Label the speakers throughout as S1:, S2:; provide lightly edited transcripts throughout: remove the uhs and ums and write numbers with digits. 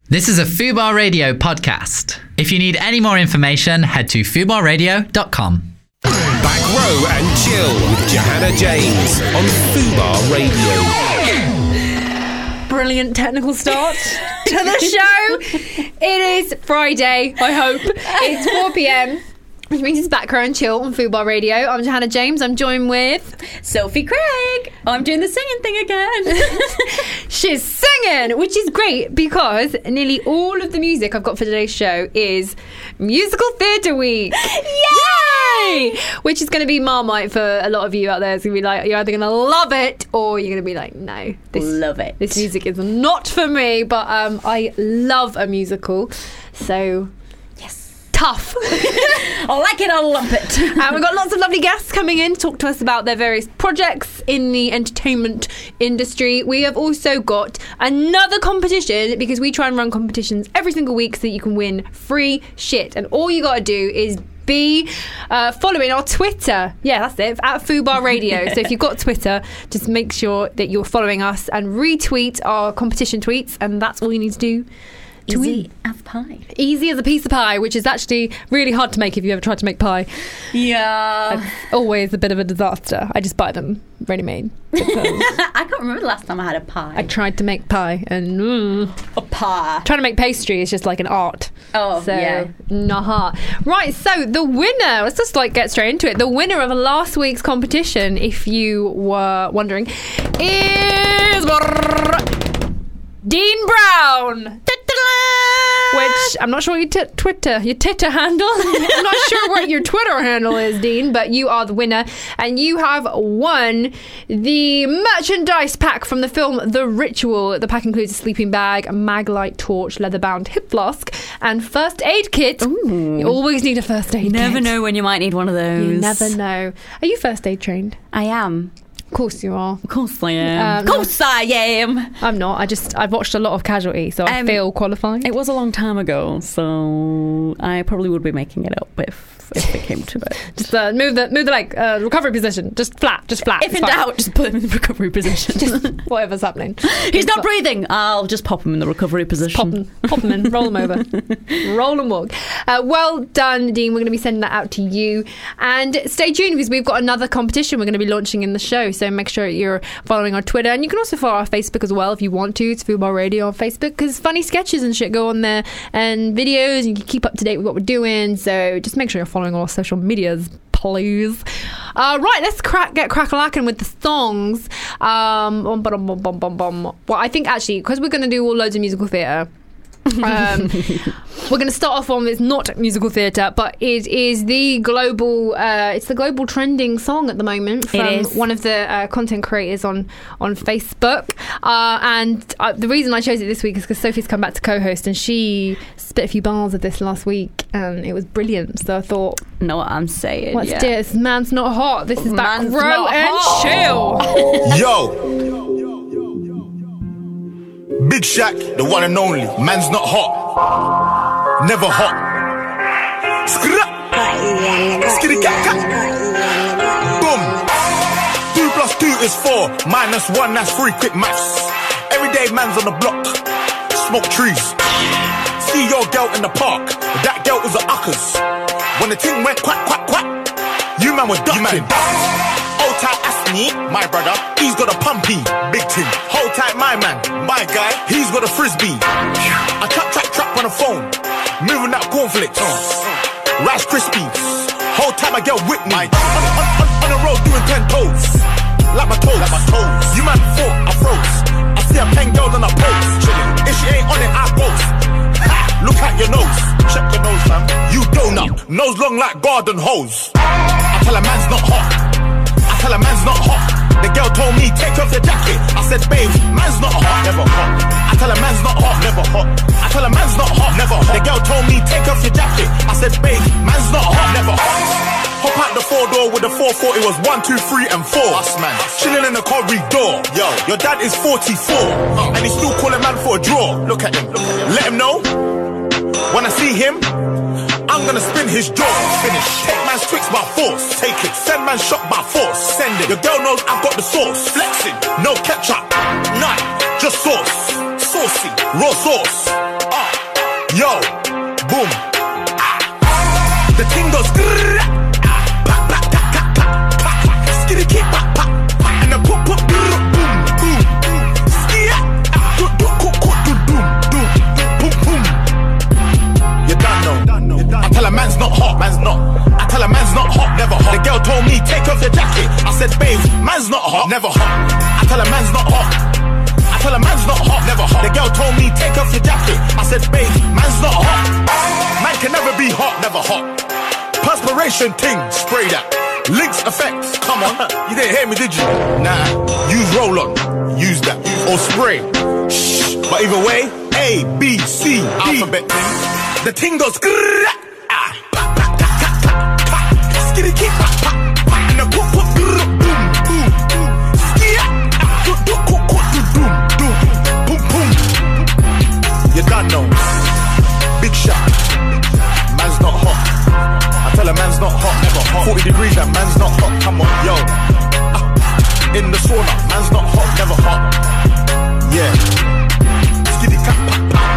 S1: This is a Fubar Radio podcast. If you need any more information, head to fubarradio.com.
S2: Back Row and Chill with Johanna James on Fubar Radio.
S3: Brilliant technical start to the show. It is Friday, I hope. It's 4 p.m, which means it's Back Row and Chill on Fubar Radio. I'm Johanna James. I'm joined with
S4: Sophie Craig. I'm doing the singing thing again.
S3: She's singing, which is great because nearly all of the music I've got for today's show is Musical Theatre Week. Yay! Which is going to be Marmite for a lot of you out there. It's going to be like, you're either going to love it or you're going to be like, no,
S4: love it.
S3: This music is not for me. But I love a musical. So, yes, tough.
S4: I like it, I'll lump it.
S3: And we've got lots of lovely guests coming in to talk to us about their various projects in the entertainment industry. We have also got another competition because we try and run competitions every single week so that you can win free shit. And all you got to do is be following our Twitter. Yeah, that's it, at Fubar Radio. So if you've got Twitter, just make sure that you're following us and retweet our competition tweets, and that's all you need to do.
S4: Easy as pie.
S3: Easy as a piece of pie, which is actually really hard to make if you ever tried to make pie.
S4: Yeah.
S3: It's always a bit of a disaster. I just buy them ready-made.
S4: I can't remember the last time I had a pie.
S3: I tried to make pie and...
S4: a pie.
S3: Trying to make pastry is just like an art.
S4: Oh,
S3: so,
S4: yeah.
S3: Nah. Right, so the winner, let's just get straight into it. The winner of last week's competition, if you were wondering, is... Dean Brown. Which I'm not sure your Twitter handle. I'm not sure what your Twitter handle is, Dean, but you are the winner, and you have won the merchandise pack from the film The Ritual. The pack includes a sleeping bag, a mag-light torch, leather-bound hip flask, and first aid kit. Ooh. You always need a first aid kit.
S4: Never know when you might need one of those.
S3: You never know. Are you first aid trained?
S4: I am.
S3: Of course you are.
S4: Of course I am. Of course I am.
S3: I'm not. I've watched a lot of Casualty, so I feel qualified.
S4: It was a long time ago, so I probably would be making it up if it came to it.
S3: Just move the leg, recovery position. Just flat.
S4: If in doubt, just put him in the recovery position.
S3: Just whatever's happening.
S4: He's not breathing. I'll just pop him in the recovery position.
S3: Pop him in. Roll him over. Roll and walk. Well done, Dean. We're going to be sending that out to you. And stay tuned because we've got another competition we're going to be launching in the show. So make sure you're following our Twitter. And you can also follow our Facebook as well if you want to. It's Fubar Radio on Facebook because funny sketches and shit go on there and videos. And you can keep up to date with what we're doing. So just make sure you're following all our social medias, please. Right, let's get crack-a-lacking with the songs. Well, I think actually, because we're going to do all loads of musical theatre, we're going to start off on, it's not musical theatre, but it is the global trending song at the moment from one of the content creators on Facebook, and the reason I chose it this week is because Sophie's come back to co-host and she spit a few bars of this last week and it was brilliant, so I thought,
S4: know what I'm saying.
S3: Let's do this. Man's Not Hot. This is Back Row and Chill.
S5: Yo, Big Shaq, the one and only. Man's not hot, never hot. Skitty cat cat. Boom. 2 + 2 is 4. -1, that's 3. Quick maths. Everyday man's on the block. Smoke trees. See your girl in the park. That girl was a uckers. When the ting went quack quack quack, you man were ducking. Hold tight, Asni, my brother, he's got a pumpy, big ting. Hold tight, my man, my guy, he's got a frisbee. I trap on the phone, moving that cornflakes, Rice Krispies. Hold tight, my girl Whitney. On the road doing 10 toes, like my toes. You man thought I froze. I see a pen girl on a pose. If she ain't on it, I boast. Look at your nose, check your nose, fam. You donut, nose long like garden hose. I tell a man's not hot. I tell a man's not hot. The girl told me take off your jacket. I said, babe, man's not hot, never hot. I tell a man's not hot, never hot. I tell a man's not hot, never hot. The girl told me take off your jacket. I said, babe, man's not hot, never hot. Hop out the 4-door with the 440 was 1, 2, 3, and 4. Us man, chilling in the corridor. Yo, your dad is 44, and he's still calling man for a draw. Look at him, let him know. When I see him, I'm gonna spin his jaw. Finish. Take man's tricks by force. Take it. Send man shot by force. Send it. Your girl knows I've got the sauce. Flexing. No ketchup. None. Just sauce. Saucy. Raw sauce. Yo, boom. The ting goes. Skitty kick, and the pop, boom, boom. Skia, boom. You don't know. I tell a man's not hot, man's not. I tell a man's not hot, never hot. The girl told me, take off your jacket. I said, babe, man's not hot, never hot. I tell a man's not hot. I tell a man's not hot, never hot. The girl told me, take off your jacket. I said, babe, man's not hot. Man can never be hot, never hot. Perspiration ting, spray that. Lynx effects, come on. You didn't hear me, did you? Nah, use roll-on, use that. Or spray. Shh. But either way, A, B, C, D. Alphabet ting. The ting goes. Skitty kick, and the pop, boom, boom. Skia, boom, boom. You don't know. Big shot. Man's not hot. I tell a man's not hot, never hot. 40 degrees, that man's not hot. Come on, yo. In the sauna, man's not hot, never hot. Yeah. Skitty cat, pop, pop.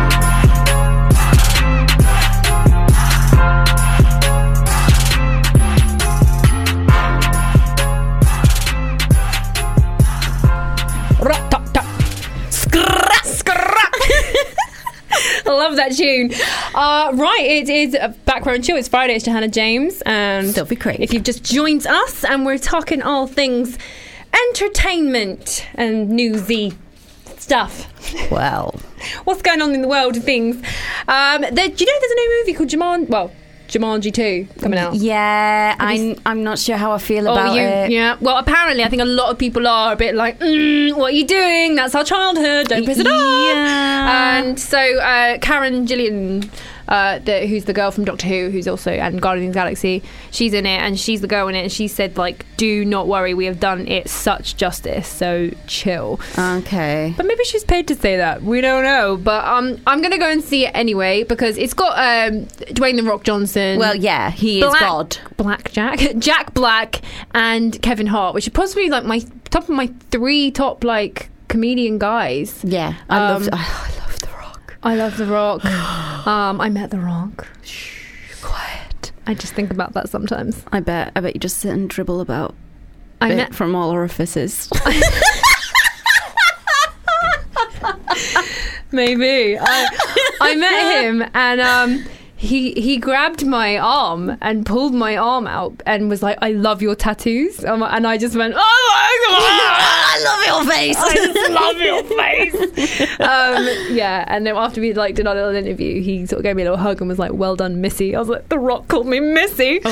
S3: I love that tune. Right, it is Backroom Chill. It's Friday. It's Johanna James and
S4: Sophie Craig.
S3: If you've just joined us, and we're talking all things entertainment and newsy stuff.
S4: Well,
S3: What's going on in the world of things? Do you know there's a new movie called Jumanji 2 coming out?
S4: yeah, I'm not sure how I feel about it.
S3: Yeah. Well, apparently, I think a lot of people are a bit like, what are you doing? That's our childhood. Don't piss it off.
S4: Yeah.
S3: And so Karen Gillian, who's the girl from Doctor Who, who's also and Guardians of the Galaxy, she's in it, and she's the girl in it, and she said, like, do not worry, we have done it such justice, so chill.
S4: Okay.
S3: But maybe she's paid to say that. We don't know. But I'm going to go and see it anyway, because it's got Dwayne The Rock Johnson.
S4: Well, yeah, he is God.
S3: Jack Black, and Kevin Hart, which are possibly like my top of my 3 top like comedian guys.
S4: Yeah, I love The Rock.
S3: I love The Rock. I met The Rock. Shh, quiet. I just think about that sometimes.
S4: I bet you just sit and dribble about from all orifices.
S3: Maybe. I met him, and he grabbed my arm and pulled my arm out and was like, I love your tattoos. And I just went, oh my God,
S4: I love your face.
S3: I just love your face. Yeah, and then after we like did our little interview, he sort of gave me a little hug and was like, well done, Missy. I was like, The Rock called me Missy.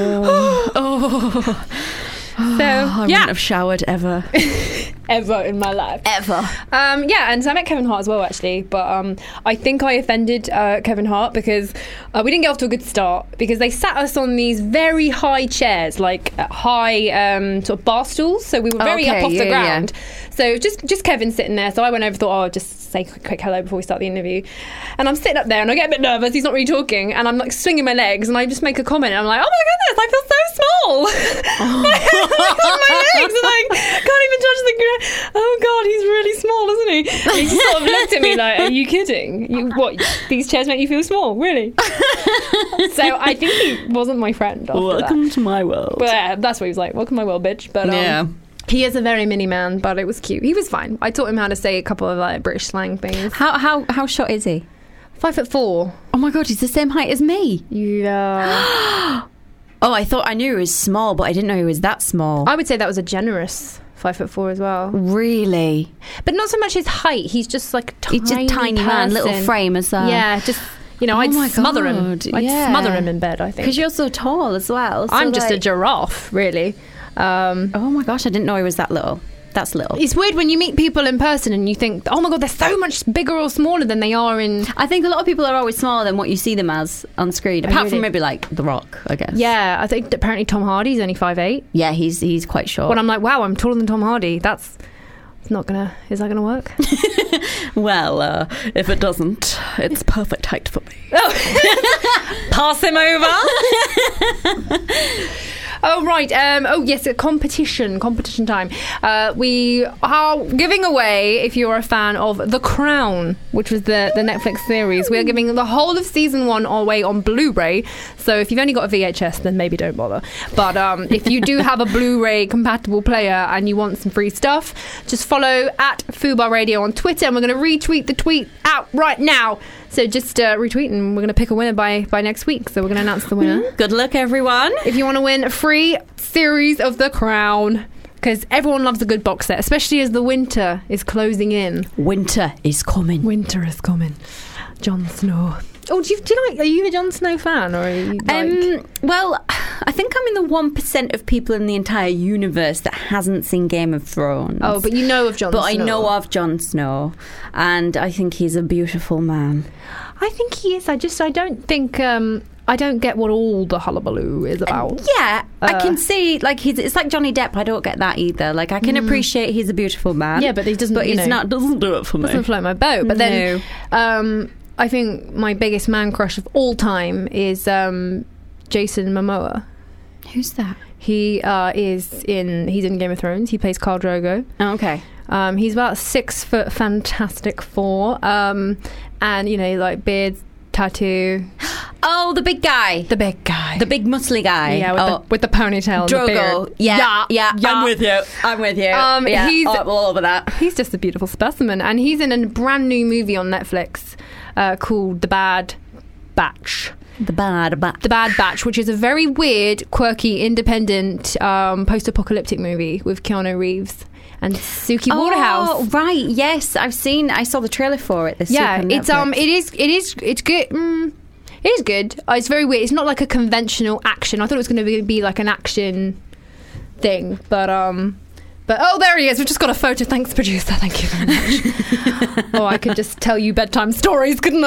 S3: So
S4: I wouldn't have showered ever.
S3: Ever in my life.
S4: Ever.
S3: Yeah, and so I met Kevin Hart as well, actually. But I think I offended Kevin Hart because we didn't get off to a good start, because they sat us on these very high chairs, like high sort of bar stools. So we were very up off the ground. Yeah. So just Kevin sitting there. So I went over, thought, I'll just say a quick hello before we start the interview. And I'm sitting up there and I get a bit nervous. He's not really talking. And I'm like swinging my legs and I just make a comment. And I'm like, oh my goodness, I feel so small. My legs are like, can't even touch the ground. Oh God, he's really small, isn't he? And he just sort of looked at me like, are you kidding? What, these chairs make you feel small? Really? So I think he wasn't my friend after
S4: Welcome to my world.
S3: But yeah, that's what he was like. Welcome to my world, bitch. But
S4: yeah.
S3: He is a very mini man, but it was cute. He was fine. I taught him how to say a couple of like British slang things.
S4: How short is he?
S3: 5'4".
S4: Oh my God, he's the same height as me.
S3: Yeah.
S4: Oh, I knew he was small, but I didn't know he was that small.
S3: I would say that was a generous 5'4" as well.
S4: Really?
S3: But not so much his height. He's just like
S4: he's just a tiny man, little frame as well.
S3: Yeah, just. You know, I'd smother him. I'd smother him in bed, I think.
S4: Because you're so tall as well. So
S3: I'm just a giraffe, really.
S4: Oh my gosh, I didn't know he was that little. That's little.
S3: It's weird when you meet people in person and you think, oh my God, they're so much bigger or smaller than they are in...
S4: I think a lot of people are always smaller than what you see them as on screen. Apart from maybe like The Rock, I guess.
S3: Yeah, I think apparently Tom Hardy's only 5'8".
S4: Yeah, he's quite short.
S3: But I'm like, wow, I'm taller than Tom Hardy. That's... Is that gonna work?
S4: Well, if it doesn't, it's perfect height for me.
S3: Pass him over. Oh, right. Oh, yes, a competition time. We are giving away, if you're a fan of The Crown, which was the Netflix series, we are giving the whole of season 1 away on Blu-ray. So if you've only got a VHS, then maybe don't bother. But if you do have a Blu-ray compatible player and you want some free stuff, just follow at Fubar Radio on Twitter, and we're going to retweet the tweet out right now. So just retweet, and we're going to pick a winner by next week. So we're going to announce the winner.
S4: Good luck, everyone.
S3: If you want to win a free series of The Crown, because everyone loves a good box set, especially as the winter is closing in.
S4: Winter is coming.
S3: Winter is coming. Jon Snow. Oh, do you like? Are you a Jon Snow fan, or are you like?
S4: Well, I think I'm in the 1% of people in the entire universe that hasn't seen Game of Thrones.
S3: Oh, but you know of Jon Snow.
S4: But I know of Jon Snow, and I think he's a beautiful man.
S3: I think he is. I don't think. I don't get what all the hullabaloo is about.
S4: Yeah, I can see, like, it's like Johnny Depp. I don't get that either. Like, I can appreciate he's a beautiful man.
S3: Yeah, but he doesn't.
S4: But doesn't do it for me.
S3: Doesn't float my boat. But then, I think my biggest man crush of all time is Jason Momoa.
S4: Who's that?
S3: He's in Game of Thrones. He plays Khal Drogo.
S4: Oh, okay.
S3: He's about 6 foot, Fantastic Four, and like beard, tattoo.
S4: Oh, the big guy.
S3: The big guy.
S4: The big muscly guy.
S3: Yeah, with the ponytail and the beard.
S4: Drogo. Yeah. I'm with you. He's all over that.
S3: He's just a beautiful specimen, and he's in a brand new movie on Netflix called The Bad Batch.
S4: The Bad
S3: Batch, which is a very weird, quirky, independent, post-apocalyptic movie with Keanu Reeves and Suki Waterhouse.
S4: Oh, right. Yes, I saw the trailer for it.
S3: It's good. It is good. It's very weird. It's not like a conventional action. I thought it was going to be like an action thing, but oh, there he is. We've just got a photo. Thanks, producer. Thank you very much. Oh, I could just tell you bedtime stories, couldn't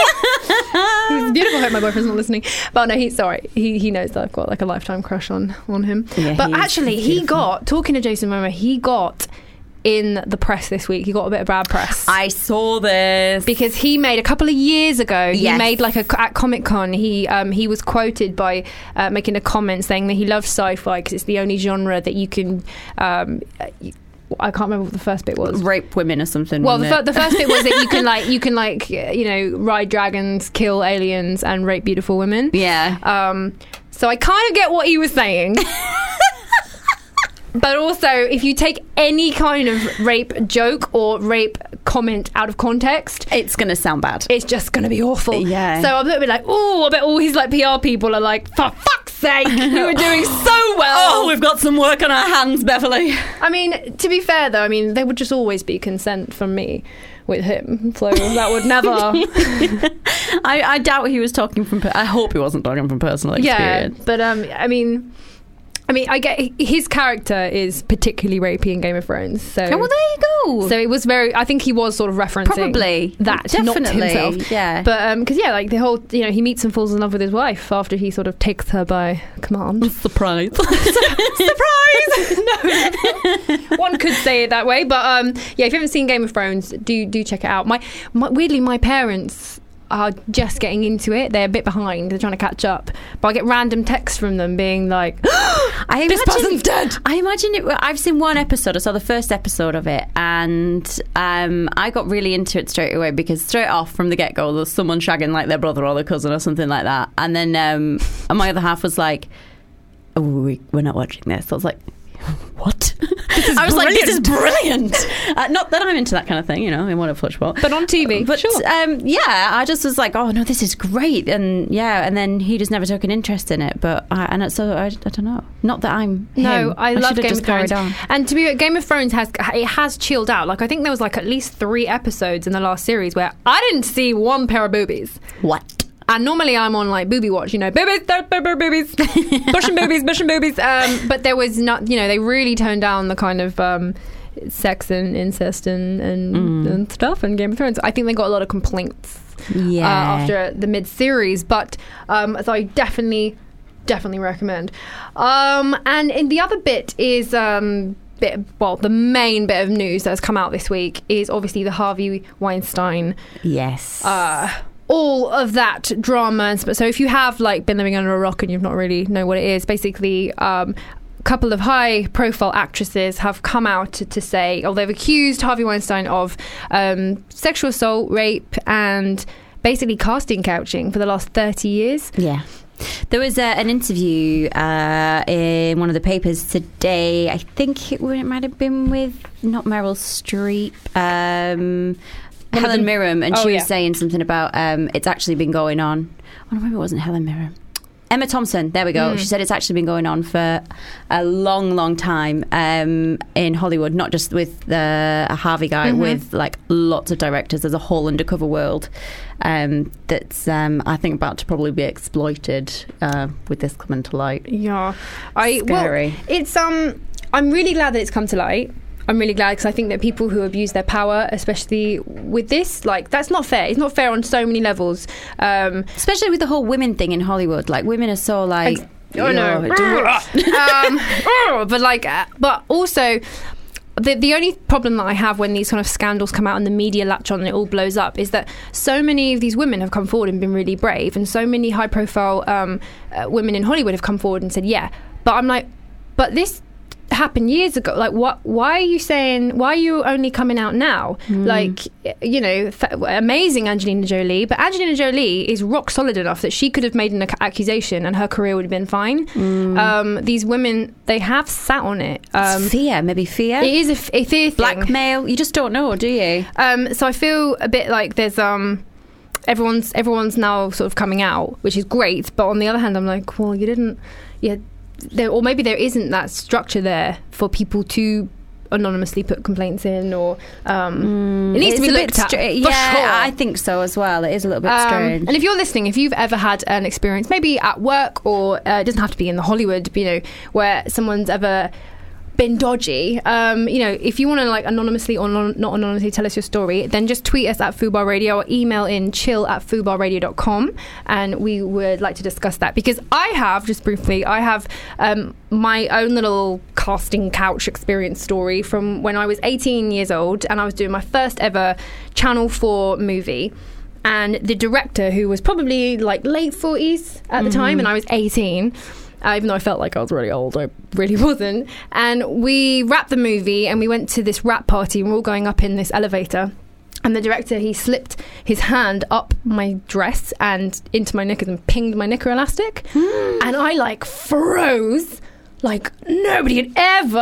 S3: I? He's beautiful. I hope my boyfriend's not listening. But no, he's sorry. He knows that I've got like a lifetime crush on him. Yeah, but actually, talking to Jason Momoa, he got in the press this week. He got a bit of bad press.
S4: I saw this
S3: because he made a couple of years ago. He made like at Comic-Con. He was quoted by making a comment saying that he loves sci-fi because it's the only genre that you can. I can't remember what the first bit was.
S4: Rape women or something.
S3: Well, the first bit was that you can ride dragons, kill aliens, and rape beautiful women.
S4: Yeah.
S3: So I kind of get what he was saying. But also, if you take any kind of rape joke or rape comment out of context,
S4: it's going to sound bad.
S3: It's just going to be awful.
S4: Yeah.
S3: So I'm going to be like, I bet all his like PR people are like, for fuck's sake, you were doing so well.
S4: Oh, we've got some work on our hands, Beverly.
S3: I mean, to be fair though, there would just always be consent from me with him, so that would never.
S4: I doubt he was talking from. I hope he wasn't talking from personal experience.
S3: Yeah, but I get his character is particularly rapey in Game of Thrones. So,
S4: well, there you go.
S3: So it was I think he was sort of referencing
S4: probably
S3: that,
S4: definitely,
S3: not himself.
S4: Yeah,
S3: but because like the whole, he meets and falls in love with his wife after he sort of takes her by command.
S4: Surprise!
S3: Surprise! No, one could say it that way, but if you haven't seen Game of Thrones, do check it out. Weirdly, my parents are just getting into it. They're a bit behind. They're trying to catch up. But I get random texts from them being like, this person's dead.
S4: I imagine it. I've seen one episode. I saw the first episode of it, and I got really into it straight away because straight off from the get-go, there's someone shagging like their brother or their cousin or something like that. And then and my other half was like, we're not watching this. I was like, what? I was like, this is brilliant. Not that I'm into that kind of thing, in what a fleshbot.
S3: But on TV,
S4: but
S3: sure.
S4: I just was like, oh no, this is great, and then he just never took an interest in it. But I don't know. Not that I'm him.
S3: I love Game of Thrones. And to be Game of Thrones has chilled out. Like I think there was like at least 3 episodes in the last series where I didn't see one pair of boobies.
S4: What?
S3: And normally I'm on like booby watch, boobies, pushing boobies. But there was not, they really toned down the kind of sex and incest and stuff in Game of Thrones. I think they got a lot of complaints after the mid-series, but so I definitely recommend. And the other bit is the main bit of news that has come out this week is obviously the Harvey Weinstein.
S4: Yes.
S3: all of that drama. And so if you have like been living under a rock and you've not really know what it is, basically a couple of high profile actresses have come out to say, they've accused Harvey Weinstein of sexual assault, rape, and basically casting couching for the last 30 years.
S4: Yeah. There was an interview in one of the papers today. I think it might have been with not Meryl Streep, Helen Mirren, and she was saying something about it's actually been going on. Oh, no, maybe it wasn't Helen Mirren. Emma Thompson, there we go. She said it's actually been going on for a long, long time in Hollywood, not just with the Harvey guy, with like lots of directors. There's a whole undercover world that's, I think, about to probably be exploited with this coming to light.
S3: Yeah.
S4: Scary.
S3: Well, it's, I'm really glad that it's come to light. I'm really glad because I think that people who abuse their power, especially with this, like, that's not fair. It's not fair on so many levels.
S4: Especially with the whole women thing in Hollywood. Like, women are so, like...
S3: but also... The only problem that I have when these kind of scandals come out and the media latch on and it all blows up is that so many of these women have come forward and been really brave, and so many high-profile women in Hollywood have come forward and said, yeah. But I'm like, but this... happened years ago. Like, why are you only coming out now? Like, you know, amazing Angelina Jolie, but Angelina Jolie is rock solid enough that she could have made an accusation and her career would have been fine. These women, they have sat on it.
S4: Fear. It
S3: is a fear thing.
S4: Blackmail. You just don't know, do you?
S3: So I feel a bit like there's everyone's now sort of coming out, which is great, but on the other hand, I'm like, well, you didn't. Or maybe there isn't that structure there for people to anonymously put complaints in, or it needs to be looked at.
S4: Yeah, sure. I think so as well. It is a little bit strange.
S3: And if you're listening, if you've ever had an experience, maybe at work, or it doesn't have to be in the Hollywood, you know, where someone's ever been dodgy, you know, if you want to like anonymously or not anonymously tell us your story, then just tweet us at Fubar Radio or email in chill@fubarradio.com, and we would like to discuss that, because I have my own little casting couch experience story from when I was 18 years old and I was doing my first ever Channel 4 movie. And the director, who was probably like late 40s at the time, and I was 18, even though I felt like I was really old, I really wasn't. And we wrapped the movie and we went to this wrap party, and we're all going up in this elevator. And the director, he slipped his hand up my dress and into my knickers and pinged my knicker elastic. And I like froze. Like nobody had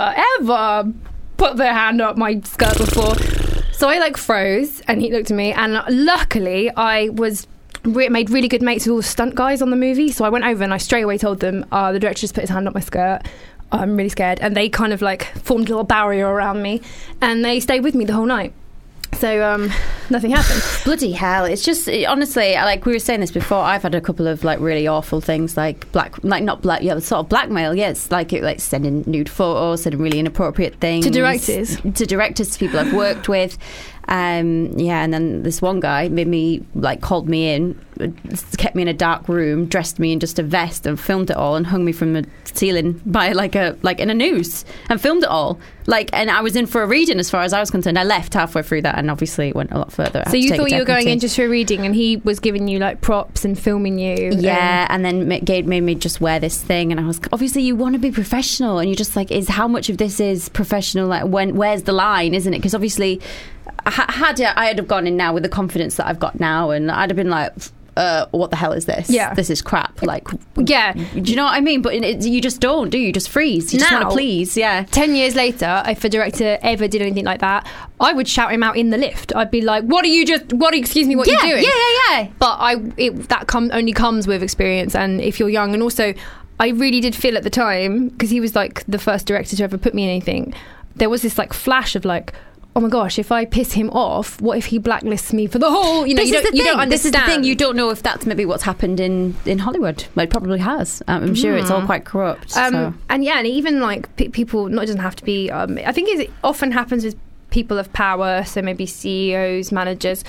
S3: ever put their hand up my skirt before. So I like froze, and he looked at me, and luckily I was... made really good mates with all the stunt guys on the movie, so I went over and I straight away told them, the director just put his hand up my skirt, I'm really scared, and they kind of like formed a little barrier around me, and they stayed with me the whole night. So nothing happened.
S4: Bloody hell. It's just, honestly, like we were saying this before, I've had a couple of like really awful things, like sort of blackmail. Yes, like sending nude photos, sending really inappropriate things to directors, to people I've worked with. And then this one guy called me in, kept me in a dark room, dressed me in just a vest, and filmed it all, and hung me from the ceiling by in a noose, and filmed it all. And I was in for a reading, as far as I was concerned. I left halfway through that, and obviously it went a lot further.
S3: So you thought you were going in just for a reading, and he was giving you like props and filming you.
S4: Yeah, and then made me just wear this thing, and I was, obviously you want to be professional, and you're just like, how much of this is professional? Like, where's the line, isn't it? Because obviously, had I have gone in now with the confidence that I've got now, and I'd have been like, what the hell is this?
S3: Yeah.
S4: This is crap. Like,
S3: yeah.
S4: Do you know what I mean? But you just don't, do you? You just freeze. You just want to please, yeah.
S3: 10 years later, if a director ever did anything like that, I would shout him out in the lift. I'd be like, excuse me, what are you doing?
S4: Yeah.
S3: But only comes with experience, and if you're young. And also, I really did feel at the time, because he was like the first director to ever put me in anything, there was this like flash of like, oh my gosh, if I piss him off, what if he blacklists me for the whole, you don't understand.
S4: This is the thing, you don't know if that's maybe what's happened in Hollywood. Well, it probably has. I'm sure it's all quite corrupt.
S3: And even like people, it doesn't have to be, I think it often happens with people of power, so maybe CEOs, managers,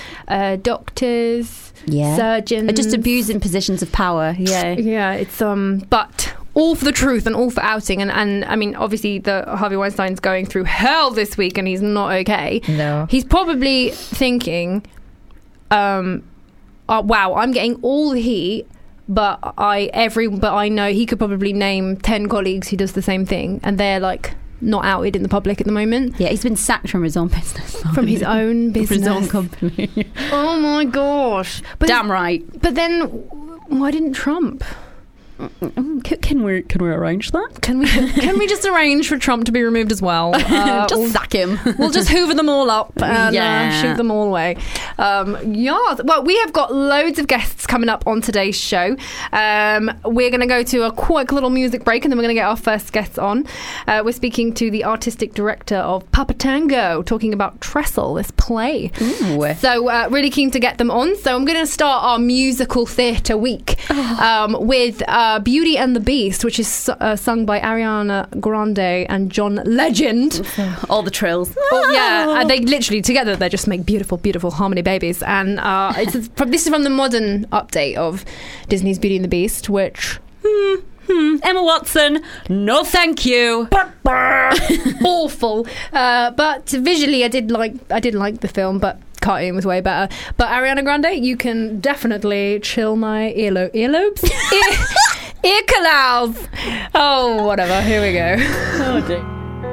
S3: doctors, surgeons.
S4: Just abusing positions of power,
S3: Yeah, it's, but... all for the truth and all for outing, and I mean, obviously the Harvey Weinstein's going through hell this week, and he's not okay.
S4: No,
S3: he's probably thinking, wow, I'm getting all the heat. But I know he could probably name 10 colleagues who does the same thing, and they're like not outed in the public at the moment.
S4: Yeah, he's been sacked from his own business.
S3: From his own business.
S4: From his own company.
S3: Oh my gosh. But
S4: damn right.
S3: But then why didn't Trump?
S4: Can we arrange that?
S3: Can we just arrange for Trump to be removed as well?
S4: Just sack him.
S3: We'll just hoover them all up and shoot them all away. Well, we have got loads of guests coming up on today's show. We're going to go to a quick little music break, and then we're going to get our first guests on. We're speaking to the artistic director of Papa Tango, talking about Trestle, this play.
S4: Ooh.
S3: So really keen to get them on. So I'm going to start our musical theatre week with Beauty and the Beast, which is sung by Ariana Grande and John Legend.
S4: All the trills.
S3: Oh, yeah, and they literally together they just make beautiful, beautiful harmony babies. And this is from the modern update of Disney's Beauty and the Beast, which
S4: Emma Watson, no thank you.
S3: awful. But visually, I did like the film, but cartoon was way better. But Ariana Grande, you can definitely chill my earlobes. Ear canals. Oh, whatever. Here we go.
S4: Oh dear.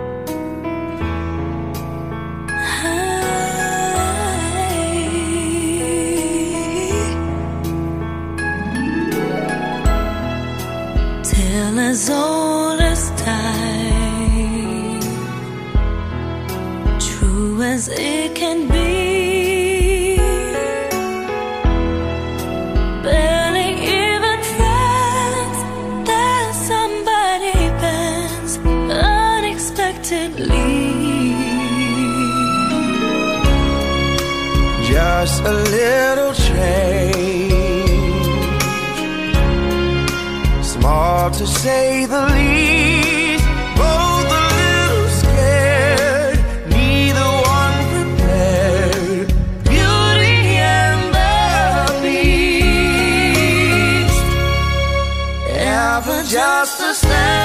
S6: Till as old as time, true as it can be.
S5: Just a little change, small to say the least. Both a little scared, neither one prepared. Beauty and the Beast, ever just the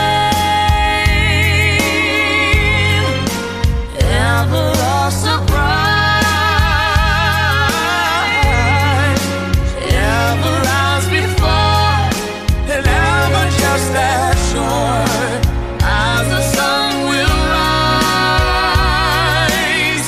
S5: same, ever a surprise. Just as sure as the sun will rise.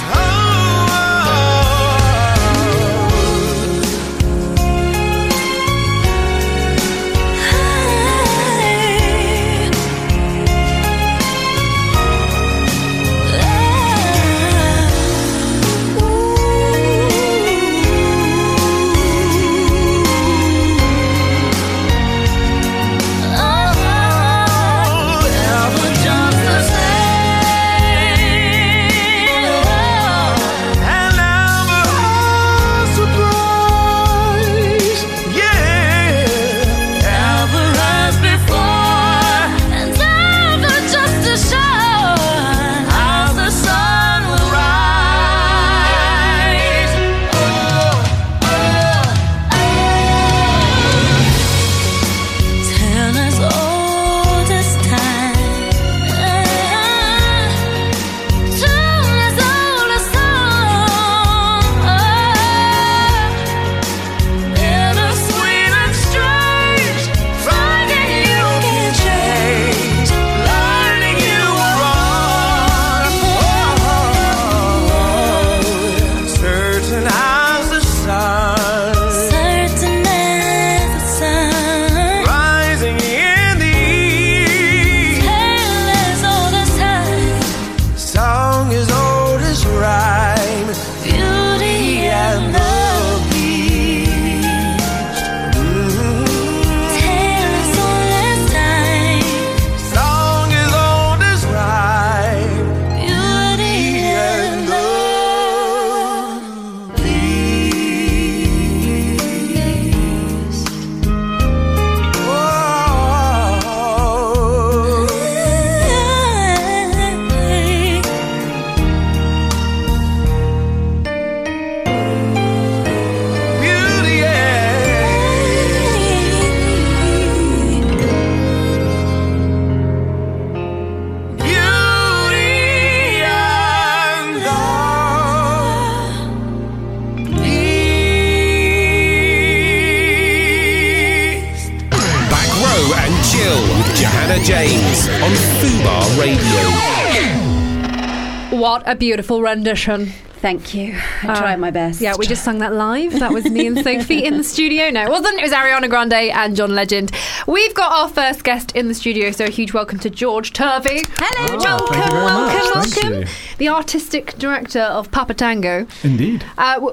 S2: Johanna James on Fubar Radio.
S3: What a beautiful rendition.
S4: Thank you. I tried my best.
S3: Yeah, we just sung that live. That was me and Sophie in the studio. No, it wasn't. It was Ariana Grande and John Legend. We've got our first guest in the studio, so a huge welcome to George Turvey.
S4: Hello,
S3: welcome,
S7: thank you very much.
S3: welcome.
S7: Thank you.
S3: The artistic director of Papa Tango.
S7: Indeed.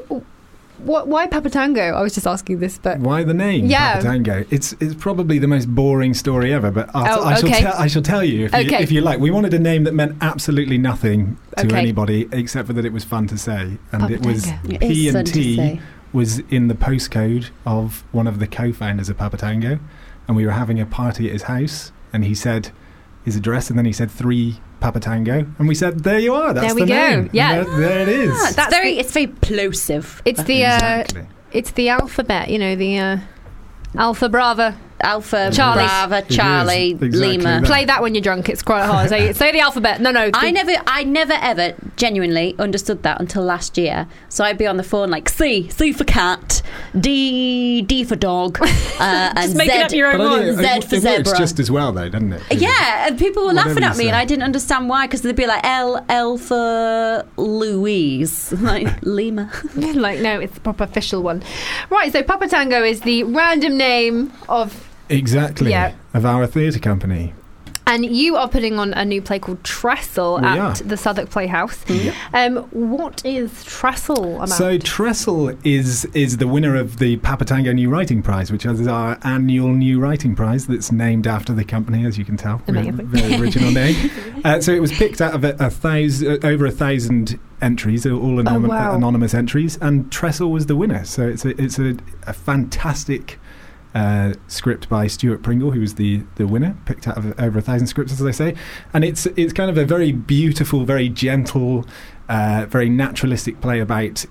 S3: Why Papa Tango? I was just asking this, but
S7: Why the name?
S3: Yeah.
S7: Papa Tango. It's probably the most boring story ever, but I shall tell you if you like. We wanted a name that meant absolutely nothing to anybody except for that it was fun to say, and
S3: Papa
S7: it was
S3: Tango.
S4: It is fun to
S7: P&T
S4: say.
S7: was in the postcode of one of the co-founders of Papa Tango, and we were having a party at his house, and he said his address, and then he said 3 Papa Tango, and we said, there you are, that's
S3: There we
S7: the
S3: go.
S7: name.
S3: Yeah.
S7: And there it is.
S4: It's very plosive.
S3: it's the
S7: Exactly.
S3: it's the alphabet. You know, the Alpha Brava.
S4: Alpha,
S3: Charlie.
S4: Brava,
S7: It is.
S4: Charlie,
S7: Exactly
S4: Lima.
S7: that.
S3: Play that when you're drunk. It's quite hard. Say the alphabet. No.
S4: I never ever genuinely understood that until last year. So I'd be on the phone like C for cat, D for dog, and
S3: making
S4: Z,
S3: up your own
S7: But I
S3: ones.
S7: think
S4: Z for
S7: it works
S4: zebra.
S7: just as well, though, doesn't it?
S4: Yeah, and people were
S7: Whatever
S4: laughing at
S7: you
S4: me, and
S7: say.
S4: I didn't understand why, because they'd be like L for Louise, like Lima.
S3: Like, no, it's the proper official one. Right, so Papa Tango is the random name of...
S7: Exactly.
S3: Yeah.
S7: Of our theatre company.
S3: And you are putting on a new play called Trestle
S7: We
S3: at
S7: are.
S3: the Southwark Playhouse. What is Trestle about?
S7: So Trestle is the winner of the Papa Tango New Writing Prize, which is our annual new writing prize that's named after the company, as you can tell.
S3: Amazing.
S7: Very original name. So it was picked out of over 1,000 entries, all
S3: wow.
S7: anonymous entries, and Trestle was the winner. So it's a fantastic script by Stuart Pringle, who was the winner, picked out of over 1,000 scripts, as I say, and it's kind of a very beautiful, very gentle, very naturalistic play about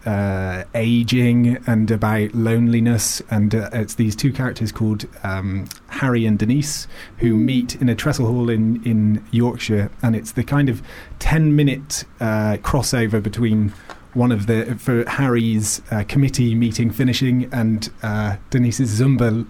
S7: aging and about loneliness, and it's these 2 characters called Harry and Denise who meet in a trestle hall in Yorkshire, and it's the kind of 10-minute crossover between for Harry's committee meeting finishing and Denise's Zumba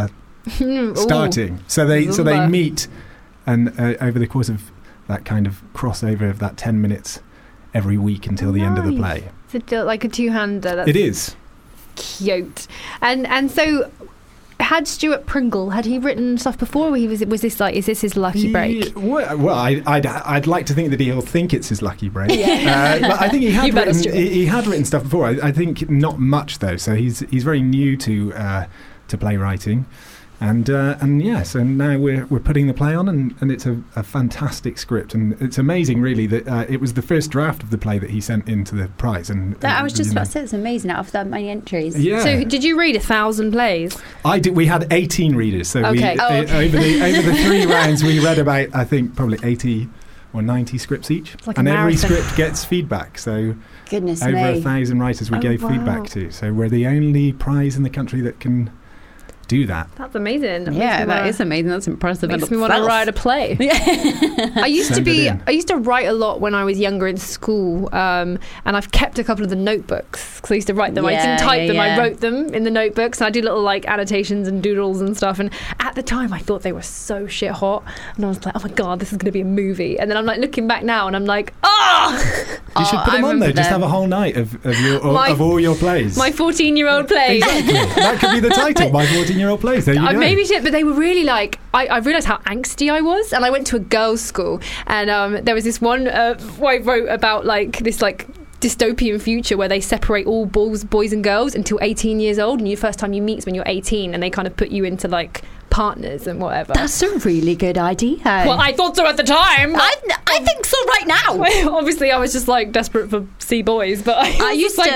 S7: starting. So they
S3: Zumba.
S7: meet, and over the course of that kind of crossover of that 10 minutes every week until the end of the
S3: Nice.
S7: play.
S3: It's like a two-hander. That's
S7: It is.
S3: cute. And so... Had Stuart Pringle, had he written stuff before? Or is this his lucky break?
S7: Yeah, well, I'd like to think that he'll think it's his lucky break. But I think he had
S3: You better,
S7: written
S3: Stuart.
S7: he had written stuff before. I think not much though. So he's very new to playwriting, and yeah. So now we're putting the play on, and it's a fantastic script, and it's amazing really that it was the first draft of the play that he sent into the prize. And
S4: I was just
S7: you know.
S4: about to say, it's amazing out of that many entries.
S7: Yeah.
S3: So did you read 1,000 plays?
S7: I did. We had 18 readers, so
S3: Okay.
S7: over the 3 rounds we read about, I think, probably 80 or 90 scripts each,
S3: like a
S7: and every
S3: marathon.
S7: script gets feedback. So
S4: Goodness
S7: over
S4: me.
S7: 1,000 writers we
S3: Oh,
S7: gave
S3: wow.
S7: feedback to. So we're the only prize in the country that can do that.
S3: That's amazing.
S4: Yeah, that is amazing. That's impressive.
S3: Makes
S4: in
S3: me want to
S4: itself.
S3: write a play. I used
S7: Send it in.
S3: I used to write a lot when I was younger in school, and I've kept a couple of the notebooks because I used to write them. I
S4: Yeah,
S3: didn't type them. I
S4: yeah.
S3: wrote them in the notebooks, and I did little like annotations and doodles and stuff. And at the time, I thought they were so shit hot, and I was like, "Oh my god, this is going to be a movie." And then I'm like looking back now, and I'm like, "Ah!"
S7: You should put them on though. Just have a whole night of all your plays.
S3: My 14-year-old plays.
S7: Exactly. That could be the title. My 14-year-old plays. There you go.
S3: Maybe shit, but they were really like, I realised how angsty I was, and I went to a girls' school, and there was this one where I wrote about like this like dystopian future where they separate all boys and girls until 18 years old, and your first time you meet is when you're 18, and they kind of put you into like partners and whatever.
S4: That's a really good idea.
S3: Well, I thought so at the time.
S4: I think so right now.
S3: Well, obviously, I was just like desperate for C boys, but
S4: I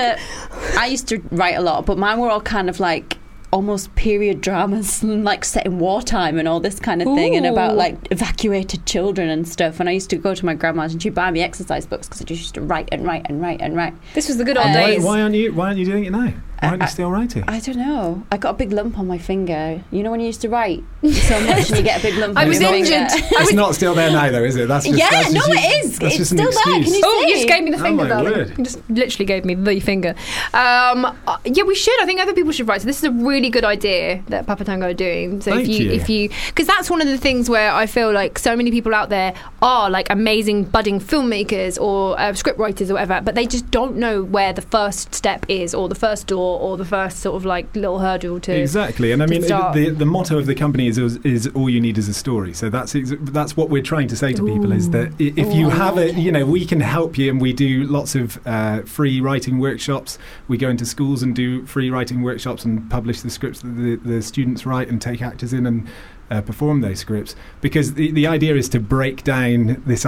S4: used to write a lot, but mine were all kind of like almost period dramas, like set in wartime and all this kind of thing, and about
S3: Ooh.
S4: like evacuated children and stuff. And I used to go to my grandma's and she'd buy me exercise books because I just used to write and write and write and write.
S3: This was the good old
S7: And
S3: days.
S7: why aren't you doing it now? Why aren't you still writing?
S4: I don't know. I got a big lump on my finger. You know when you used to write so much and you get a big lump on
S3: I was
S4: your
S3: injured.
S4: finger?
S7: It's not still there now, though, is it? That's just, that's just
S4: it is.
S7: That's
S4: It's
S7: just an
S4: still there. Can
S7: excuse.
S4: you
S3: Oh, you
S4: see?
S3: just gave me the finger,
S7: my
S3: darling.
S7: word.
S3: You just literally gave me the finger. Yeah, we should. I think other people should write. So this is a really good idea that Papa Tango are doing. So
S7: Thank you.
S3: if you, because that's one of the things where I feel like so many people out there are like amazing budding filmmakers or script writers or whatever, but they just don't know where the first step is, or the first door, or the first sort of like little hurdle to.
S7: Exactly, and I mean
S3: start.
S7: the motto of the company is all you need is a story. So that's what we're trying to say to people is that if you have it, we can help you, and we do lots of free writing workshops. We go into schools and do free writing workshops and publish the scripts that the students write and take actors in and perform those scripts, because the idea is to break down this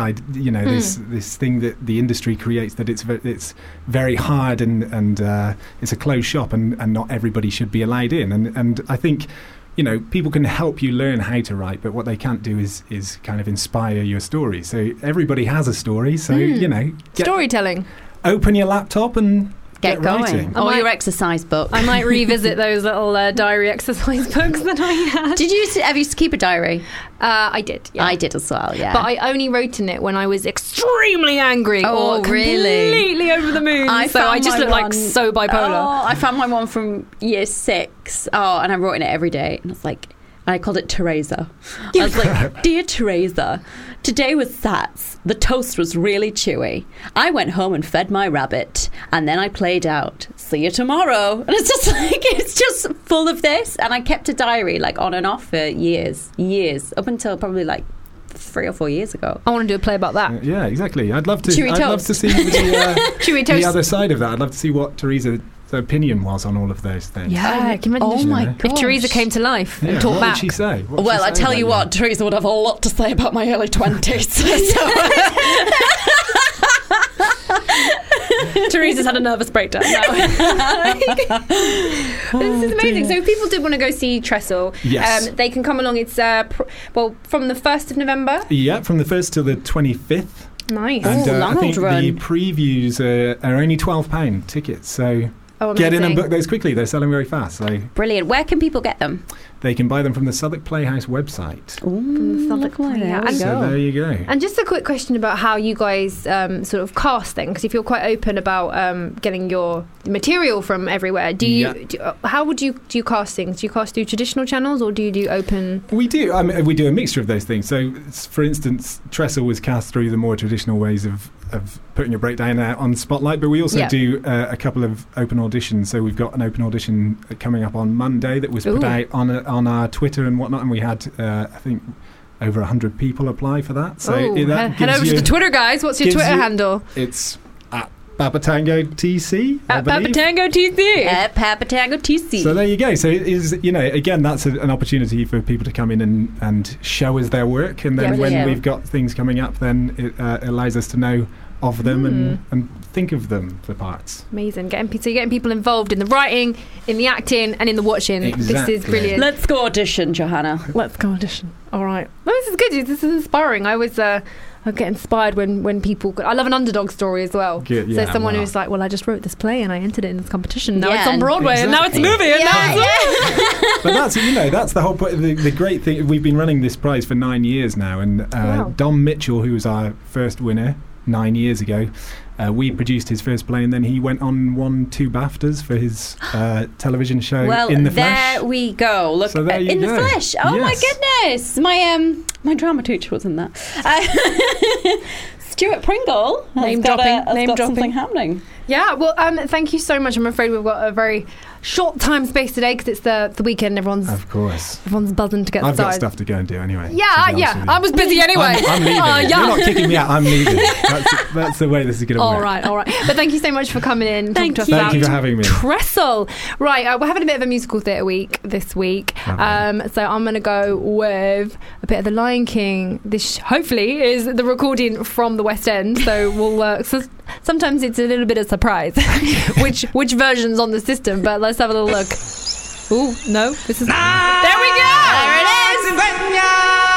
S7: this thing that the industry creates, that it's very hard and it's a closed shop and not everybody should be allowed in, and I think people can help you learn how to write, but what they can't do is kind of inspire your story. So everybody has a story, so
S3: Storytelling.
S7: open your laptop and
S4: Get going.
S7: writing.
S4: Or your exercise book.
S3: I might revisit those little diary exercise books that I had.
S4: Did you ever used to keep a diary?
S3: I did. Yeah.
S4: I did as well, yeah.
S3: But I only wrote in it when I was extremely angry
S4: Oh,
S3: or
S4: really?
S3: completely over the moon.
S4: I
S3: so I
S4: found
S3: just
S4: my
S3: look like
S4: one-
S3: so bipolar.
S4: Oh, I found my one from year 6. Oh, and I wrote in it every day. And I was like, I called it Teresa. I was like, Dear Teresa, today was Sats. The toast was really chewy. I went home and fed my rabbit, and then I played out. See you tomorrow. And it's just full of this. And I kept a diary like on and off for years, up until probably like 3 or 4 years ago.
S3: I want to do a play about that.
S7: Yeah, exactly. I'd love to.
S4: Chewy
S7: I'd love
S4: toast.
S7: to see the
S3: Chewy
S7: the
S3: toast.
S7: other side of that. I'd love to see what Teresa's opinion was on all of those things.
S3: Yeah, can you imagine
S4: Oh my
S3: if
S4: gosh.
S3: Teresa came to life and
S7: Yeah,
S3: talked
S7: what
S3: back?
S7: would she say? What would
S4: Well,
S7: she
S4: I
S7: say
S4: tell you
S7: about
S4: what, Teresa would have a lot to say about my early 20s.
S3: Teresa's had a nervous breakdown now. This is amazing. So if people did want to go see Trestle,
S7: Yes.
S3: they can come along. It's from the 1st of November.
S7: Yeah, from the 1st till the 25th.
S3: Nice.
S7: And
S4: long
S7: I think
S4: old run.
S7: the previews are only £12 tickets. So get in and book those quickly. They're selling very fast. So
S4: Brilliant. Where can people get them?
S7: they can buy them from the Southwark Playhouse website.
S3: From the Southwark Playhouse.
S7: So there you go.
S3: And just a quick question about how you guys sort of cast things, because if you're quite open about getting your material from everywhere, how would you do cast things? Do you cast through traditional channels or do you do open?
S7: We do. I mean, we do a mixture of those things. So, for instance, Trestle was cast through the more traditional ways of putting your breakdown out on Spotlight, but we also do a couple of open auditions. So we've got an open audition coming up on Monday that was put out on our Twitter and whatnot, and we had I think over 100 people apply for that. So that
S3: head
S7: gives
S3: over to
S7: you-
S3: the Twitter, guys. What's your
S7: gives
S3: Twitter
S7: you-
S3: handle?
S7: It's at Papatango TC. I
S3: At
S7: believe.
S3: Papatango TC.
S4: At Papatango TC.
S7: So there you go. So it is, again, that's an opportunity for people to come in and show us their work, and then when
S4: Brilliant.
S7: we've got things coming up, then it allows us to know of them and think of them for parts.
S3: Amazing. So you're getting people involved in the writing, in the acting, and in the watching.
S7: Exactly.
S3: This is brilliant.
S4: Let's go audition, Johanna.
S3: Let's go audition. All right. Well, this is good. This is inspiring. I get inspired when people. I love an underdog story as well.
S7: Good,
S3: So
S7: yeah,
S3: someone
S7: wow.
S3: who's like, well, I just wrote this play and I entered it in this competition. Now
S4: Yeah,
S3: it's on Broadway and now it's a
S7: exactly.
S3: movie and now it's
S7: But that's the whole point. The great thing, we've been running this prize for 9 years now, and
S3: Wow.
S7: Dom Mitchell, who was our first winner 9 years ago, we produced his first play, and then he won 2 BAFTAs for his television show
S4: Well,
S7: In the
S4: there
S7: Flesh.
S4: we go. Look,
S7: So there you
S4: In the
S7: go.
S4: Flesh. Oh my
S7: Yes.
S4: goodness. My drama teacher was in that. Stuart Pringle has
S3: Name
S4: got,
S3: dropping,
S4: has
S3: name
S4: got
S3: dropping.
S4: something happening.
S3: Yeah, well, thank you so much. I'm afraid we've got a very short time space today because it's the weekend. Everyone's
S7: Of course.
S3: buzzing to get
S7: I've got
S3: started.
S7: stuff to go and do anyway. to
S3: Yeah,
S7: be honest
S3: yeah.
S7: with you.
S3: I was busy anyway.
S7: I'm leaving.
S3: Yeah.
S7: You're not kicking me out. I'm leaving. That's the way this is going to work.
S3: All right. But thank you so much for coming in.
S4: Thank
S3: talking to us
S4: you.
S7: Thank you
S3: about
S7: for having me.
S3: Trestle. Right, we're having a bit of a musical theatre week this week.
S7: Lovely.
S3: So I'm going to go with a bit of The Lion King. This hopefully is the recording from the West End. So we'll. Sometimes it's a little bit of surprise which version's on the system. But let's have a little look. Ooh, no, this is. There we go. There it is.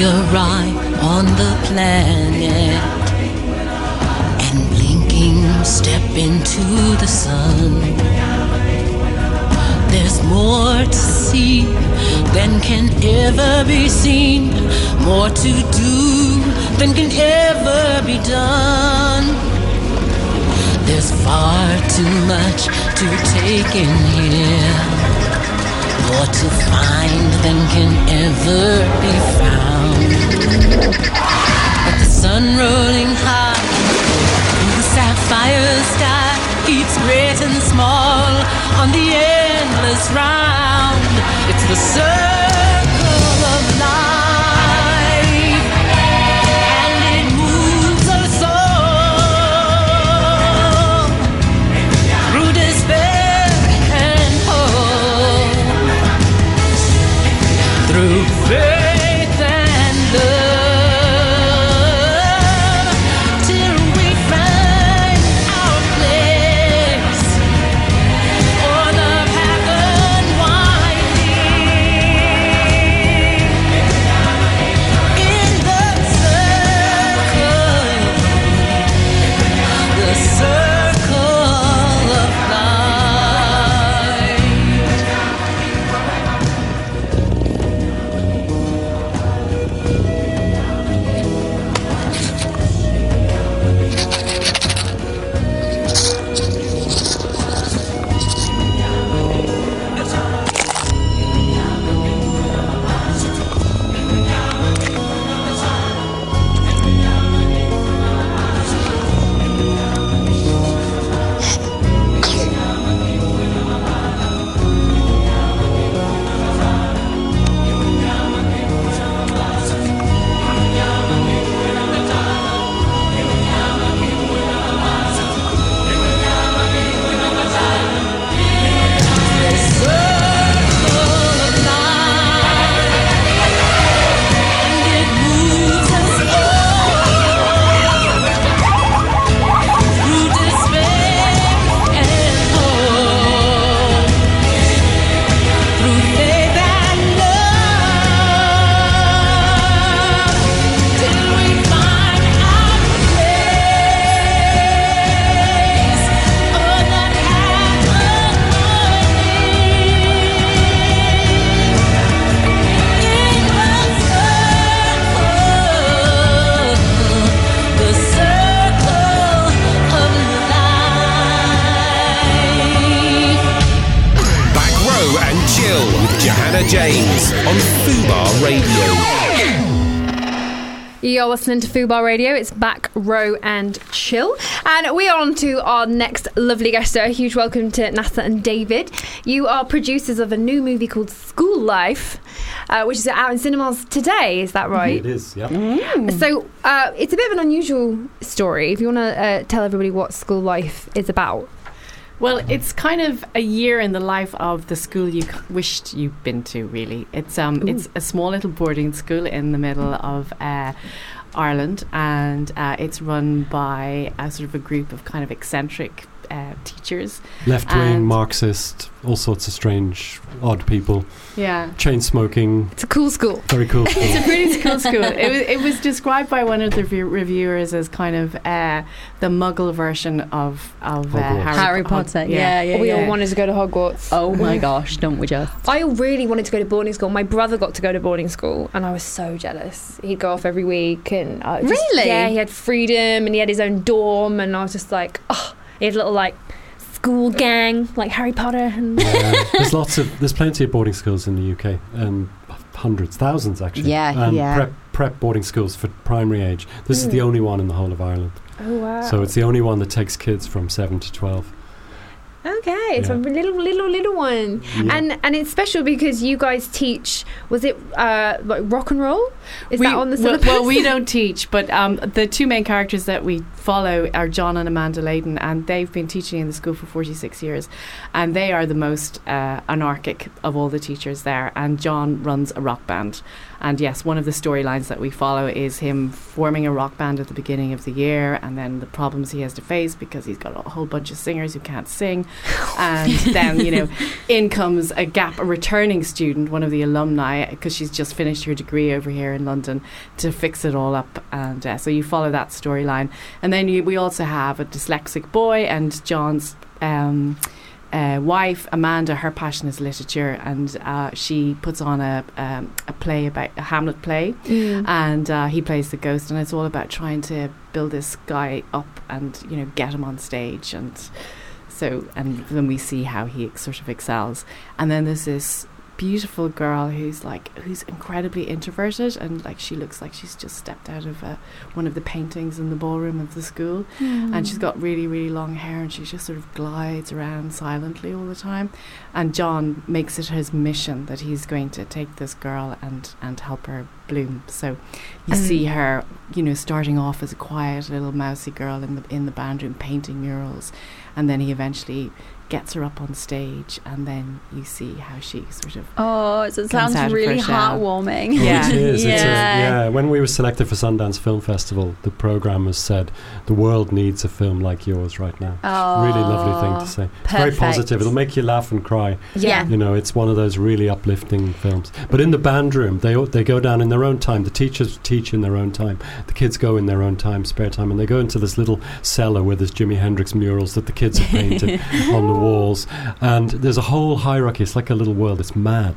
S6: arrive on the planet and blinking step into the sun. There's more to see than can ever be seen, more to do than can ever be done. There's far too much to take in here, more to find than can ever be found. But the sun rolling high through the sapphire sky keeps great and small on the endless round. It's the circle of life, and it moves us all through despair and hope, through faith and love, till we find our place o'er the path unwinding, in the circle of life.
S2: Johanna James on Fubar Radio.
S3: You're listening to Fubar Radio. It's Back Row and Chill. And we are on to our next lovely guest. A huge welcome to Nasa and David. You are producers of a new movie called School Life, which is out in cinemas today. Is that right?
S8: It is, yeah.
S3: So it's a bit of an unusual story. If you want to tell everybody what School Life is about.
S9: Well, it's kind of a year in the life of the school you wished you'd been to, really. It's a small little boarding school in the middle of Ireland, and it's run by a sort of a group of kind of eccentric teachers.
S8: Left-wing, Marxist, all sorts of strange, odd people.
S9: Yeah.
S8: Chain smoking.
S3: It's a cool school.
S8: Very cool school.
S9: It's a pretty cool school. It was described by one of the reviewers as kind of the Muggle version of
S4: Harry Potter. Yeah.
S3: We all wanted to go to Hogwarts.
S4: Oh my gosh, don't we just?
S3: I really wanted to go to boarding school. My brother got to go to boarding school, and I was so jealous. He'd go off every week, and
S4: really,
S3: yeah, he had freedom, and he had his own dorm, and I was just like, oh, he had a little like school gang like Harry Potter. And
S8: there's plenty of boarding schools in the UK, and hundreds, thousands actually. Prep boarding schools for primary age. This is the only one in the whole of Ireland.
S3: Oh wow!
S8: So it's the only one that takes kids from 7 to 12.
S3: Okay, it's a little one, and it's special because you guys teach. Was it like rock and roll? Is that on the syllabus?
S9: Well, we don't teach, but the two main characters that we follow are John and Amanda Layden, and they've been teaching in the school for 46 years, and they are the most anarchic of all the teachers there. And John runs a rock band, and yes, one of the storylines that we follow is him forming a rock band at the beginning of the year, and then the problems he has to face because he's got a whole bunch of singers who can't sing. And then, in comes a returning student, one of the alumni, because she's just finished her degree over here in London, to fix it all up. And so you follow that storyline. And then we also have a dyslexic boy, and John's wife, Amanda, her passion is literature, and she puts on a play about a Hamlet play, and he plays the ghost, and it's all about trying to build this guy up and get him on stage, and then we see how he sort of excels. And then there's this beautiful girl who's incredibly introverted, and she looks like she's just stepped out of one of the paintings in the ballroom of the school, and she's got really, really long hair, and she just sort of glides around silently all the time. And John makes it his mission that he's going to take this girl and help her bloom. So you see her starting off as a quiet little mousy girl in the band room painting murals, and then he eventually gets her up on stage, and then you see how she sort of
S4: so it sounds really heartwarming.
S8: Yeah. It is. When we were selected for Sundance Film Festival, the programmers said the world needs a film like yours right now. Really lovely thing to say. It's very positive. It'll make you laugh and cry. It's one of those really uplifting films. But in the band room, they go down in their own time. The teachers teach in their own time, the kids go in their own time, spare time, and they go into this little cellar where there's Jimi Hendrix murals that the kids have painted on the walls, and there's a whole hierarchy. It's like a little world. It's mad.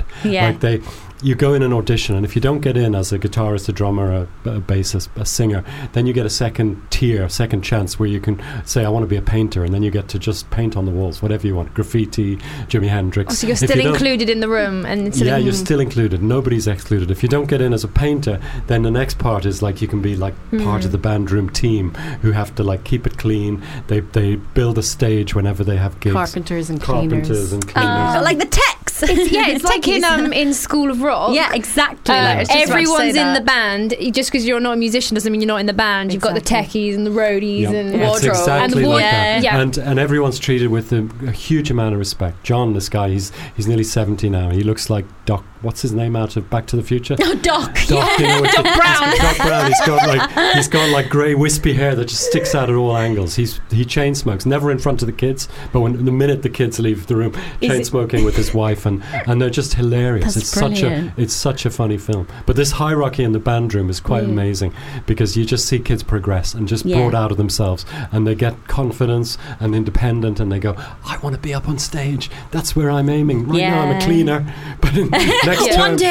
S8: You go in an audition, and if you don't get in as a guitarist, a drummer, a bassist, a singer, then you get a second chance where you can say, I want to be a painter, and then you get to just paint on the walls whatever you want, graffiti, Jimi Hendrix.
S3: So you're still included in the room, and
S8: you're still included. Nobody's excluded. If you don't get in as a painter, then the next part is you can be part of the band room team who have to keep it clean. They build a stage whenever they have gigs.
S9: Carpenters and cleaners.
S4: Like the techs.
S3: It's like in School of Rock.
S4: Yeah, exactly.
S3: Everyone's in the band. Just because you're not a musician doesn't mean you're not in the band. You've got the techies and the roadies and wardrobe.
S8: Exactly and that. And everyone's treated with a huge amount of respect. John, this guy, he's nearly 70 now. He looks like Doc. What's his name out of Back to the Future?
S4: Oh, Doc.
S3: Doc Brown.
S8: Doc Brown. He's got grey wispy hair that just sticks out at all angles. He chain smokes, never in front of the kids, but the minute the kids leave the room, chain smoking with his wife, and they're just hilarious. It's such a funny film. But this hierarchy in the band room is quite amazing, because you just see kids progress and just brought out of themselves, and they get confidence and independent, and they go, I want to be up on stage. That's where I'm aiming. Right now I'm a cleaner, but next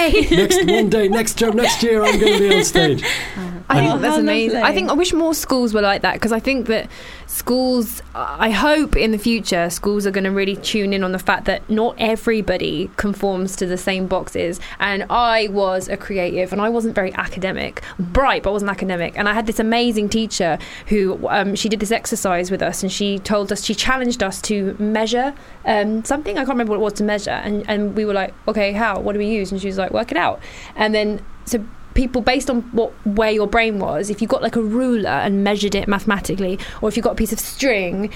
S8: year I'm going to be on stage.
S3: I think that's amazing. I wish more schools were like that, because I think that schools, I hope in the future schools are going to really tune in on the fact that not everybody conforms to the same boxes. And I was a creative, and I wasn't very academic, bright, but I wasn't academic. And I had this amazing teacher who she did this exercise with us, and she challenged us to measure something. I can't remember what it was to measure, and we were like, okay, how? What do we use? And she was like, work it out. And then people, based on where your brain was, if you got a ruler and measured it mathematically, or if you got a piece of string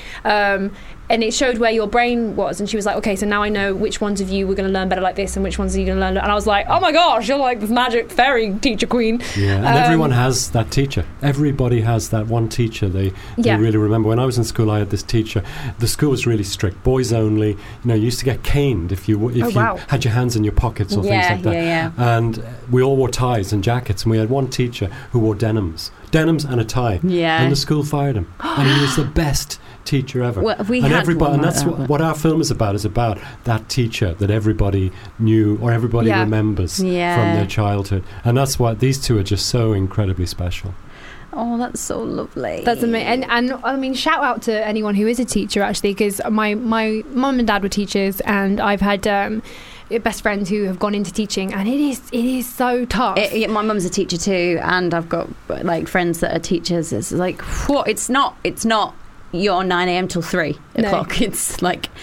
S3: and it showed where your brain was, and she was like, okay, so now I know which ones of you were going to learn better like this and which ones are you going to learn. And I was like, oh my gosh, you're like this magic fairy teacher queen.
S8: And everyone has that teacher. Everybody has that one teacher they really remember. When I was in school, I had this teacher. The school was really strict, boys only. You used to get caned if you had your hands in your pockets or things like that. And we all wore ties and jackets, and we had one teacher who wore denims and a tie. And the school fired him, and he was the best teacher ever.
S4: Well,
S8: and that's what our film is about that teacher that everybody knew or everybody remembers from their childhood. And that's why these two are just so incredibly special.
S4: Oh, that's so lovely.
S3: That's amazing. And I mean, shout out to anyone who is a teacher, actually, because my mum and dad were teachers, and I've had best friends who have gone into teaching, and it is so tough.
S4: My mum's a teacher too, and I've got friends that are teachers. It's like, what? It's not your 9 a.m. till 3 o'clock. It's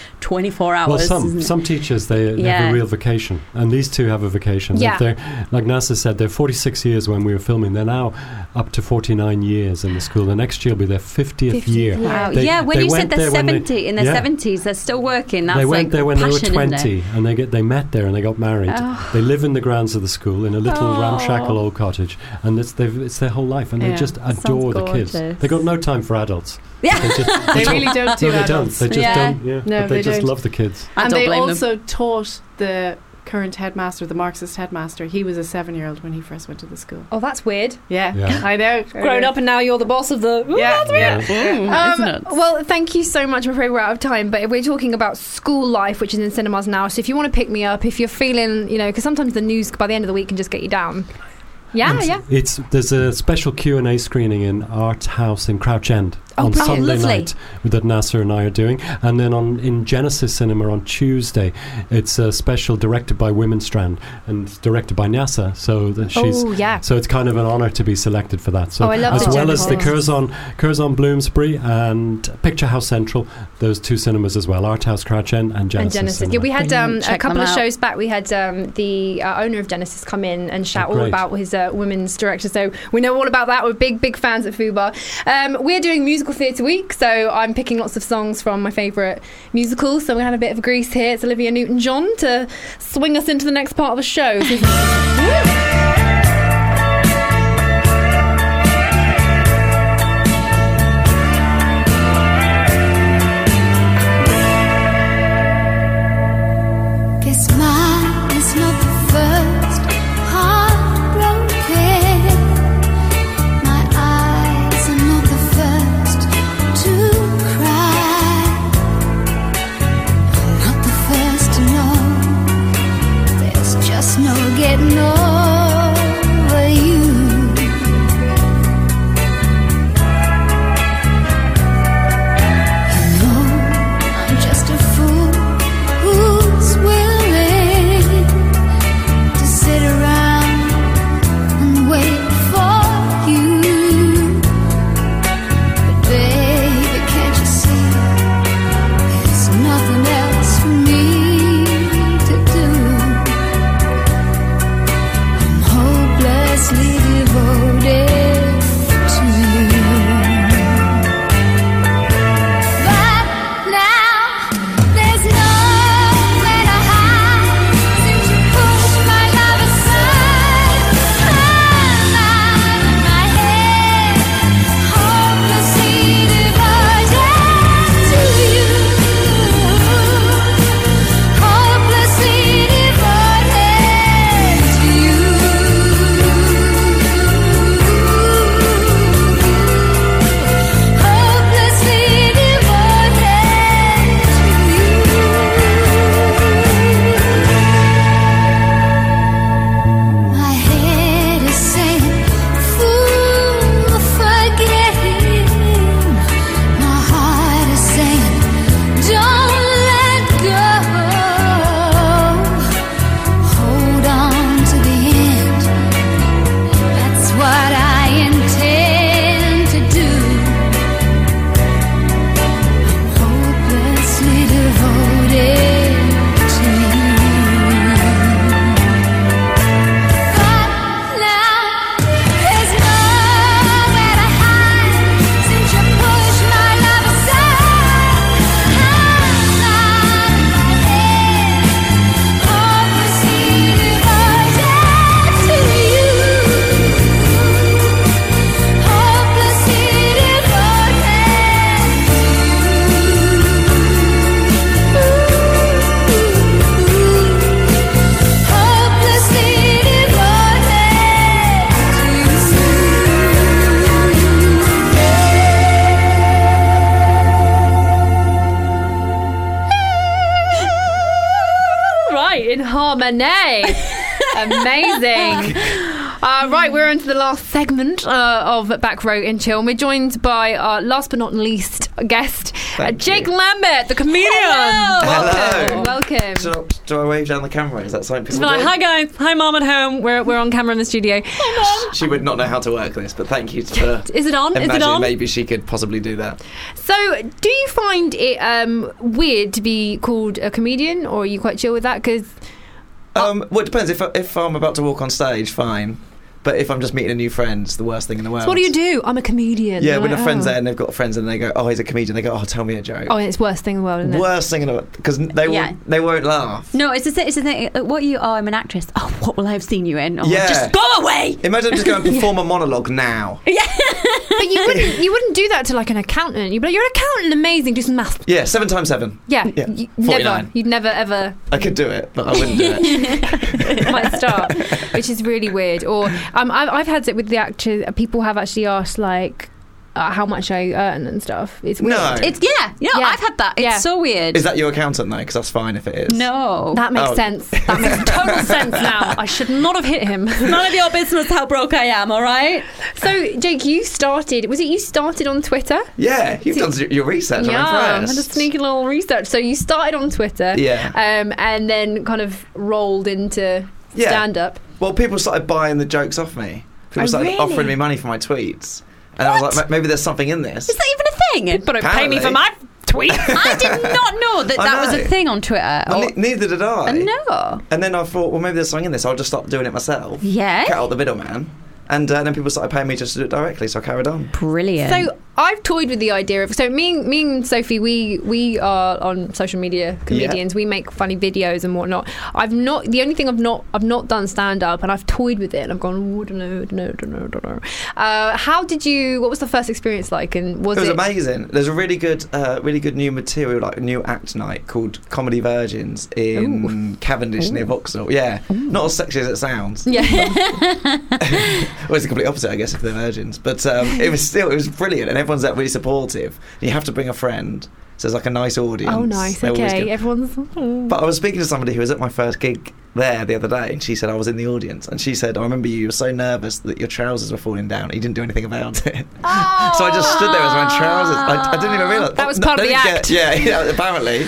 S4: 24 hours.
S8: Well, some teachers, they have a real vacation, and these two have a vacation. They're, like NASA said, they're 46 years when we were filming. They're now up to 49 years in the school. The next year will be their 50th year.
S4: Wow. When you said they're 70, in their 70s, they're still working. That's
S8: they went there when they were 20,
S4: and
S8: they met there and they got married. They live in the grounds of the school in a little ramshackle old cottage, and it's their whole life, and they just adore the kids. They got no time for adults. They
S9: They really don't do adults.
S8: They just don't. Yeah.
S9: No,
S8: but they just
S9: don't.
S8: love the kids.
S9: And they also taught the current headmaster, the Marxist headmaster. He was a 7-year-old when he first went to the school.
S3: Oh, that's weird.
S9: Yeah. I know.
S3: Grown up and now you're the boss of the... Well, thank you so much. I'm afraid we're out of time, but we're talking about school life, which is in cinemas now. So if you want to pick me up, if you're feeling, because sometimes the news by the end of the week can just get you down. There's
S8: a special Q&A screening in Art House in Crouch End on Sunday night that Nasser and I are doing, and then in Genesis Cinema on Tuesday it's a special directed by Women Strand and directed by Nyasa, so it's kind of an honour to be selected for that. So
S3: I love
S8: as well as the Curzon Bloomsbury and Picture House Central, those two cinemas as well, Art House Crouch End and Genesis.
S3: Yeah, we had a couple of shows back, we had the owner of Genesis come in and shout all about his women's director, so we know all about that. We're big fans at Fubar. We're doing musical theatre week, so I'm picking lots of songs from my favourite musicals, so we're going to have a bit of a grease here. It's Olivia Newton-John to swing us into the next part of the show.
S10: Guess mine is not the first heartbroken. My eyes are not the first to cry. I'm not the first to know. There's just no getting over you. You know I'm just a fool who's willing to sit around and wait for you. But baby, can't you see there's nothing else for me to do? I'm hopelessly devoted to you. But now there's nowhere to hide since you pushed my love aside. I'm out of my head, hopelessly devoted to you. Hopelessly devoted to you. Hopelessly devoted to you. My head is saying, fool, forget him. My heart is saying, don't let go. Hold on to the end. That's what I intend to do. Hopelessly devoted to you. But now there's nowhere to hide since you pushed my love aside. I'm out of my head, hopelessly devoted to you. Hopelessly devoted to
S3: Right, in harmony. Amazing. Right, we're into the last segment of Back Row in Chill, and we're joined by our last but not least guest, Jake Lambert, the comedian.
S11: Hello.
S3: Welcome.
S11: Do I wave down the camera? Is that something people
S3: Like,
S11: do?
S3: hi guys, hi mom at home. We're on camera in the studio.
S11: She would not know how to work this, but thank you for
S3: Is it on? Is it
S11: imagining
S3: on?
S11: maybe she could possibly do that.
S3: So, do you find it weird to be called a comedian, or are you quite chill with that? Because
S11: Well, it depends. If I'm about to walk on stage, fine. But if I'm just meeting a new friend, it's the worst thing in the world.
S3: So what do you do? I'm a comedian.
S11: Yeah,
S3: They're
S11: when
S3: like,
S11: a friend's
S3: oh.
S11: there and they've got friends and they go, oh, he's a comedian. They go, oh, tell me a joke.
S3: Oh, it's worst thing in the world, isn't it?
S11: Worst thing in the world. Because they won't laugh.
S4: No, it's the thing. What are you? Oh, I'm an actress. Oh, what will I have seen you in? Oh,
S11: Yeah.
S4: just go away.
S11: Imagine just going perform a monologue now.
S4: Yeah.
S3: But you wouldn't do that to like an accountant. You'd be like, you're an accountant, amazing, do some maths.
S11: Yeah, 7 times 7.
S3: Yeah,
S11: 49.
S3: You'd never ever.
S11: I could do it, but I wouldn't do it.
S3: Might start, which is really weird. Or I've had it with the actors. People have actually asked like how much I earn and stuff. It's weird.
S11: No.
S4: It's I've had that. It's so weird.
S11: Is that your accountant though? Because that's fine if it is.
S4: No.
S3: That makes sense. That makes total sense now. I should not have hit him.
S4: None of your business how broke I am, all right?
S3: So, Jake, you started on Twitter?
S11: Yeah, you've done your research.
S3: Yeah,
S11: I'm
S3: I had a
S11: impressed.
S3: sneaky little research. So you started on Twitter,
S11: Yeah.
S3: and then kind of rolled into stand-up.
S11: Well, people started buying the jokes off me. People started
S3: really?
S11: offering me money for my tweets. And I was like, maybe there's something in this.
S4: Is that even a thing?
S3: But don't pay me for my tweet.
S4: I did not know that was a thing on Twitter.
S11: Well, neither did I.
S4: No.
S11: And then I thought, well, maybe there's something in this. I'll just stop doing it myself.
S4: Yeah.
S11: Cut out the middleman. And then people started paying me just to do it directly, so I carried on.
S4: Brilliant.
S3: So I've toyed with the idea of me and Sophie, we are on social media comedians. We make funny videos and whatnot. The only thing I've not done stand up, and I've toyed with it and I've gone, oh, don't know. What was the first experience like? And
S11: It was amazing. There's a really good new material, like a new act night called Comedy Virgins in Cavendish near Vauxhall. Yeah, not as sexy as it sounds.
S3: Yeah.
S11: Well, it's the complete opposite, I guess, if they're virgins. But it was brilliant, and everyone's really supportive. You have to bring a friend, so there's like a nice audience.
S3: Oh, nice.
S11: They're always
S3: Okay,
S11: good.
S3: everyone's.
S11: But I was speaking to somebody who was at my first gig there the other day, and she said I was in the audience, and she said, I remember you were so nervous that your trousers were falling down. You didn't do anything about it.
S3: Oh.
S11: So I just stood there with my trousers. I didn't even realise.
S3: That was part of the act.
S11: Yeah, apparently.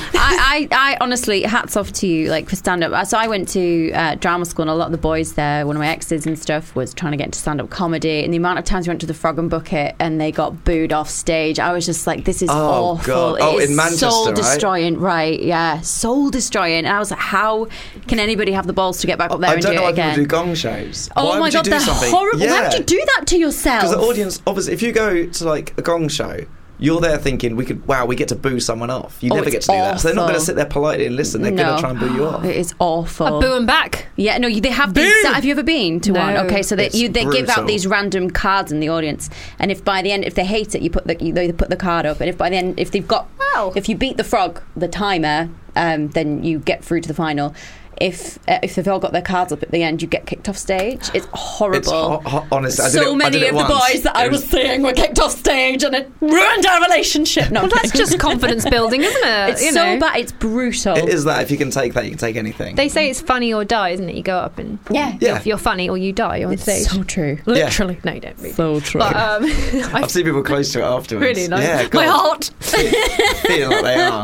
S4: I honestly, hats off to you, like, for stand-up. So I went to drama school, and a lot of the boys there, one of my exes and stuff, was trying to get into stand-up comedy, and the amount of times we went to the Frog and Bucket and they got booed off stage, I was just like, this is awful.
S11: God. Oh,
S4: it is
S11: in Manchester,
S4: soul
S11: right?
S4: destroying, right? Yeah, soul destroying. And I was like, how can anybody have the balls to get back up there
S11: I
S4: and
S11: don't
S4: do
S11: know
S4: it
S11: why
S4: again?
S11: people do gong shows.
S4: Oh
S11: Why
S4: my
S11: would you
S4: god,
S11: do
S4: they're
S11: something?
S4: horrible.
S11: Yeah.
S4: Why would you do that to yourself?
S11: Because the audience, obviously, if you go to like a gong show, you're there thinking we get to boo someone off. You never get to do that. So they're not going to sit there politely and listen. They're going to try and boo you off.
S4: It is awful.
S3: I boo them back.
S4: Yeah, no, they have these. Have you ever been to one? Okay, so they give
S11: brutal.
S4: out these random cards in the audience, and if by the end, if they hate it, you either put the card up, and if by the end, if you beat the frog, the timer, then you get through to the final. If they've all got their cards up at the end, you get kicked off stage. It's horrible.
S11: It's honestly,
S4: so many of the boys that I was seeing were kicked off stage, and it ruined our relationship. No,
S3: well, that's just confidence building, isn't it?
S4: It's so bad. It's brutal.
S11: It is that. If you can take that, you can take anything.
S3: They say it's funny or die, isn't it? You go up and you're funny or you die on stage.
S4: So true.
S3: Literally. No, you don't really.
S4: So true.
S3: But,
S11: I've seen people close to it afterwards.
S3: Really nice.
S11: Yeah,
S3: my heart.
S11: Feeling like they are.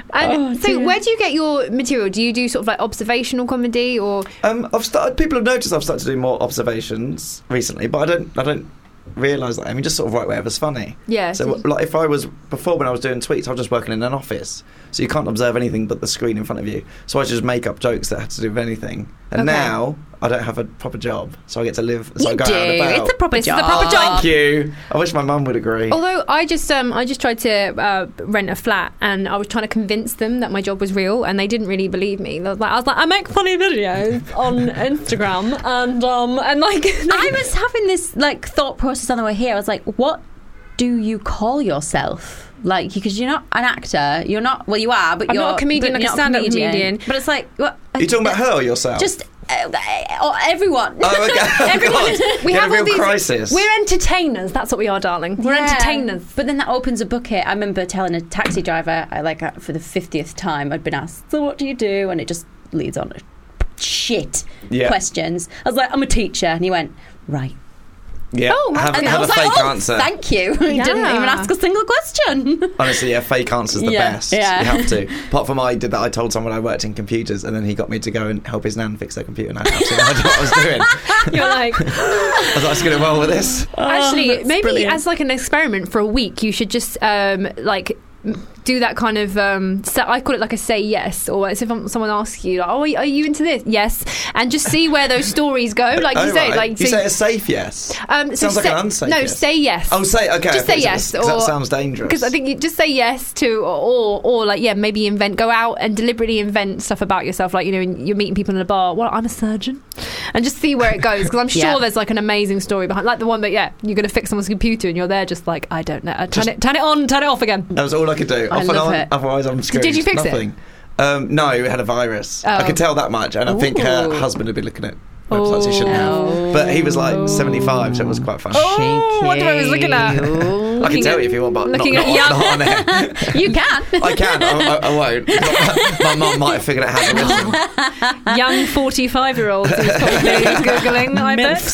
S3: And so, where do you get your material? Do you do sort of like observational comedy, or?
S11: People have noticed I've started to do more observations recently, but I don't realise that. I mean, just sort of write whatever's funny.
S3: Yeah.
S11: So, like, if I was before when I was doing tweets, I was just working in an office, so you can't observe anything but the screen in front of you. So I just make up jokes that had to do with anything. And now I don't have a proper job, so I get to live. So I go out and about.
S4: It's a proper job.
S11: Thank you. I wish my mum would agree.
S3: Although I just tried to rent a flat, and I was trying to convince them that my job was real, and they didn't really believe me. I was like, I make funny videos on Instagram, and like
S4: I was having this like thought process on the way here. I was like, what do you call yourself? Like, because you're not an actor, you're not. Well, you are, but
S3: I'm
S4: you're
S3: not a comedian, like a stand-up comedian.
S4: But it's like, what?
S11: Are you talking about her or yourself?
S4: Just everyone.
S11: Oh, okay.
S3: Everyone.
S11: We have a real crisis.
S3: We're entertainers. That's what we are, darling. We're entertainers.
S4: But then that opens a bucket. I remember telling a taxi driver, for the 50th time, I'd been asked, so what do you do? And it just leads on to shit questions. I was like, I'm a teacher. And he went, right.
S11: Yeah, have a fake answer.
S4: Thank you. He didn't even ask a single question.
S11: Honestly, fake answer's the best.
S4: Yeah.
S11: You have to. Apart from I did that, I told someone I worked in computers, and then he got me to go and help his nan fix their computer, and I had absolutely no idea what I was doing.
S3: You're like,
S11: I was like, I'm going to roll with this.
S3: Actually, maybe
S4: brilliant.
S3: as like an experiment for a week, you should just like do that kind of I call it like a say yes, or as if someone asks you, like, oh, are you into this? Yes, and just see where those stories go. Like you say, like
S11: you say a safe yes. Sounds like an unsafe.
S3: No,
S11: yes.
S3: say yes.
S11: Oh, say okay.
S3: Just say yes,
S11: because that sounds dangerous.
S3: Because I think you just say yes to, or like maybe go out and deliberately invent stuff about yourself. Like you're meeting people in a bar. Well, I'm a surgeon, and just see where it goes. Because I'm sure there's like an amazing story behind, like the one that you're going to fix someone's computer and you're there just like, I don't know, turn it on, turn it off again.
S11: That was all I could do.
S4: I love it.
S11: Otherwise I'm screwed.
S3: Did you fix
S11: Nothing. No, it had a virus. I could tell that much, and I think her husband had been looking at websites he shouldn't have. But he was like 75, so it was quite funny.
S3: Oh, what I was looking at.
S11: I can tell you if you want, but not on air.
S3: You can.
S11: I can. I won't. My mum might have figured out how to listen.
S3: Young 45-year-olds who's probably Googling, I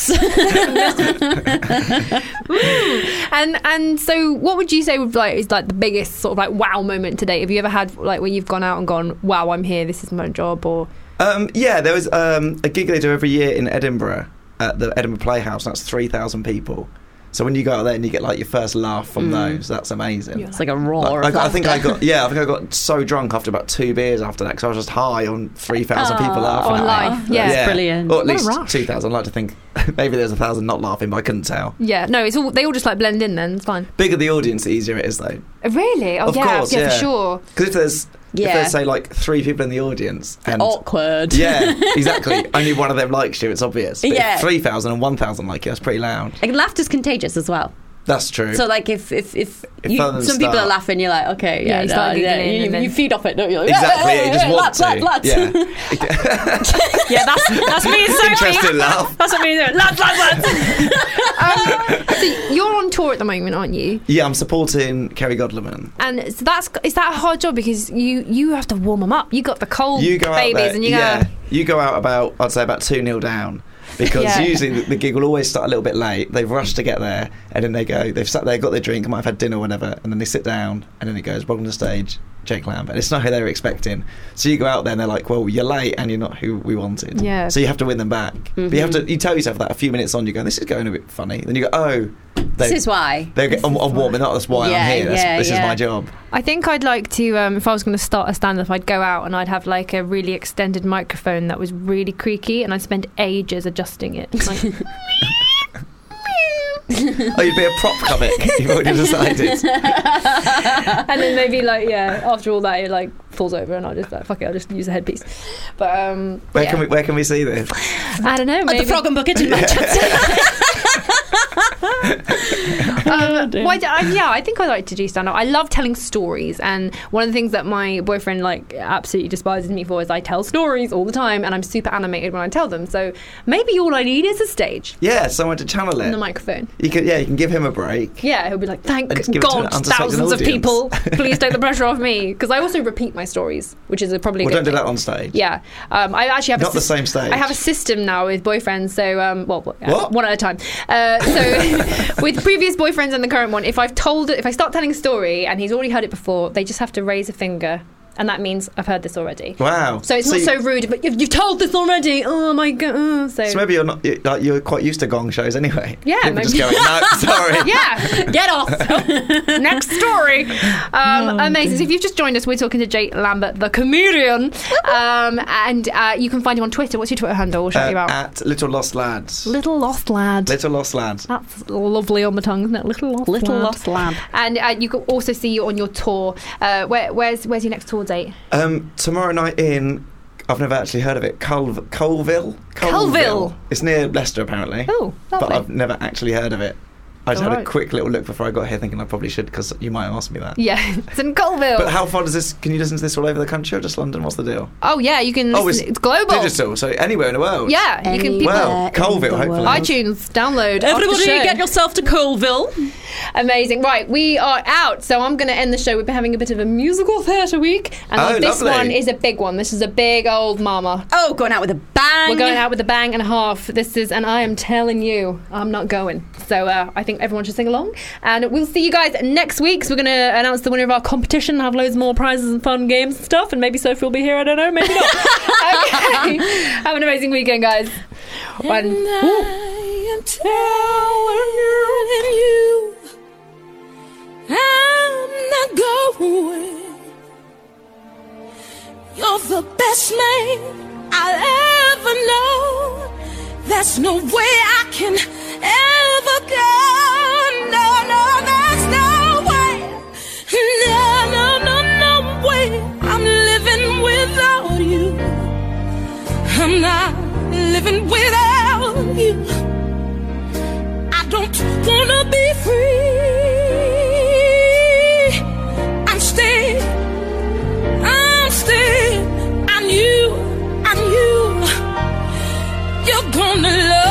S3: bet. And so what would you say is like the biggest sort of like wow moment today? Have you ever had like where you've gone out and gone, wow, I'm here, this is my job? Or
S11: there was a gig they do every year in Edinburgh at the Edinburgh Playhouse. That's 3,000 people. So when you go out there and you get like your first laugh from those, that's amazing.
S4: It's like a roar.
S11: I think I got so drunk after about 2 beers after that, because I was just high on 3,000 people laughing
S3: on live. Yeah,
S4: brilliant.
S11: Or at least 2,000. I'd like to think maybe there's 1,000 not laughing, but I couldn't tell.
S3: Yeah, no, they all just like blend in. Then it's fine.
S11: Bigger the audience, the easier it is, though.
S3: Really? Oh,
S11: of course,
S3: for sure.
S11: Because if there's say like 3 people in the audience, and
S4: awkward.
S11: Yeah, exactly. Only one of them likes you. It's obvious. But
S4: if
S11: 3,000 and 1,000 like you, that's pretty loud.
S4: Like, laughter's contagious as well.
S11: That's true.
S4: So like if some people are laughing, you're like, okay, you feed off it, don't you? Like,
S11: exactly. You just want
S4: lads.
S11: Yeah.
S3: Yeah, that's me. So
S11: interesting laugh.
S3: That's what me doing. Lads. So you're on tour at the moment, aren't you?
S11: Yeah, I'm supporting Kerry Godliman.
S3: And so is that a hard job, because you have to warm them up. You got the cold babies, and
S11: you go out about 2-0 down. Because usually the gig will always start a little bit late. They've rushed to get there, and then they've sat there, got their drink, might have had dinner or whatever, and then they sit down, and then it goes, welcome to the stage, Jake Lambert. It's not who they were expecting. So you go out there and they're like, well, you're late and you're not who we wanted. Yeah. So you have to win them back. Mm-hmm. But you tell yourself that a few minutes on, you go, this is going a bit funny. Then you go, oh,
S4: this is why.
S11: I'm warming up, that's why I'm here. This is my job.
S3: I think I'd like to, if I was going to start a stand-up, I'd go out and I'd have like a really extended microphone that was really creaky, and I'd spend ages adjusting it. Like,
S11: oh, you'd be a prop comic. You've already decided.
S3: And then maybe after all that, it like falls over, and I'll just fuck it, I'll just use a headpiece. But
S11: where can we see this?
S3: I don't know. Maybe.
S4: At the Frog and Bucket in Manchester.
S3: I think I like to do stand-up. I love telling stories, and one of the things that my boyfriend absolutely despises me for is I tell stories all the time, and I'm super animated when I tell them. So maybe all I need is a stage.
S11: Yeah, someone to channel it.
S3: And the microphone.
S11: You can give him a break.
S3: Yeah, he'll be like, thank God, thousands of people, please take the pressure off me. Because I also repeat my stories, which is probably a good
S11: don't do
S3: thing.
S11: that on stage.
S3: Yeah. I actually have
S11: not the same stage.
S3: I have a system now with boyfriends, so
S11: what?
S3: One at a time. So with previous boyfriends and the current one, if I start telling a story and he's already heard it before, they just have to raise a finger, and that means I've heard this already.
S11: Wow.
S3: So it's not so rude, but you've told this already. Oh my God. So
S11: maybe you're quite used to gong shows anyway.
S3: Yeah.
S11: Maybe just going, no, sorry.
S3: Yeah. Get off. Next story. Amazing. So if you've just joined us, we're talking to Jake Lambert, the comedian. And you can find him on Twitter. What's your Twitter handle? We'll shout you out.
S11: At Little Lost Lads.
S3: Little Lost Lad.
S11: Little Lost Lad.
S3: That's lovely on the tongue, isn't it? Little Lost Lad. And you can also see you on your tour. Where's your next tour date?
S11: Tomorrow night in, I've never actually heard of it, Colville. It's near Leicester apparently.
S3: Oh, lovely.
S11: But I've never actually heard of it. I just had a quick little look before I got here, thinking I probably should, because you might ask me that.
S3: Yeah, it's in Colville.
S11: But how far does this? Can you listen to this all over the country or just London? What's the deal?
S3: Oh yeah, you can. It's global,
S11: digital, so anywhere in the world.
S3: Yeah, you can.
S11: Well, Colville, hopefully.
S3: iTunes, download.
S4: Everybody, get yourself to Colville.
S3: Amazing. Right, we are out. So I'm going to end the show. We've been having a bit of a musical theatre week, and this one is a big one. This is a big old mama.
S4: Oh, going out with a bang.
S3: We're going out with a bang and a half. This is, and I am telling you, I'm not going. So I think everyone should sing along. And we'll see you guys next week. So we're going to announce the winner of our competition, have loads more prizes and fun games and stuff. And maybe Sophie will be here. I don't know. Maybe not. Okay. Have an amazing weekend, guys.
S6: I am telling you, I'm not going. You're the best man I'll ever know. There's no way I can ever go. No, no, there's no way. No, no, no, no way. I'm living without you. I'm not living without you. I don't wanna be free. I'm staying. And you, you're gonna love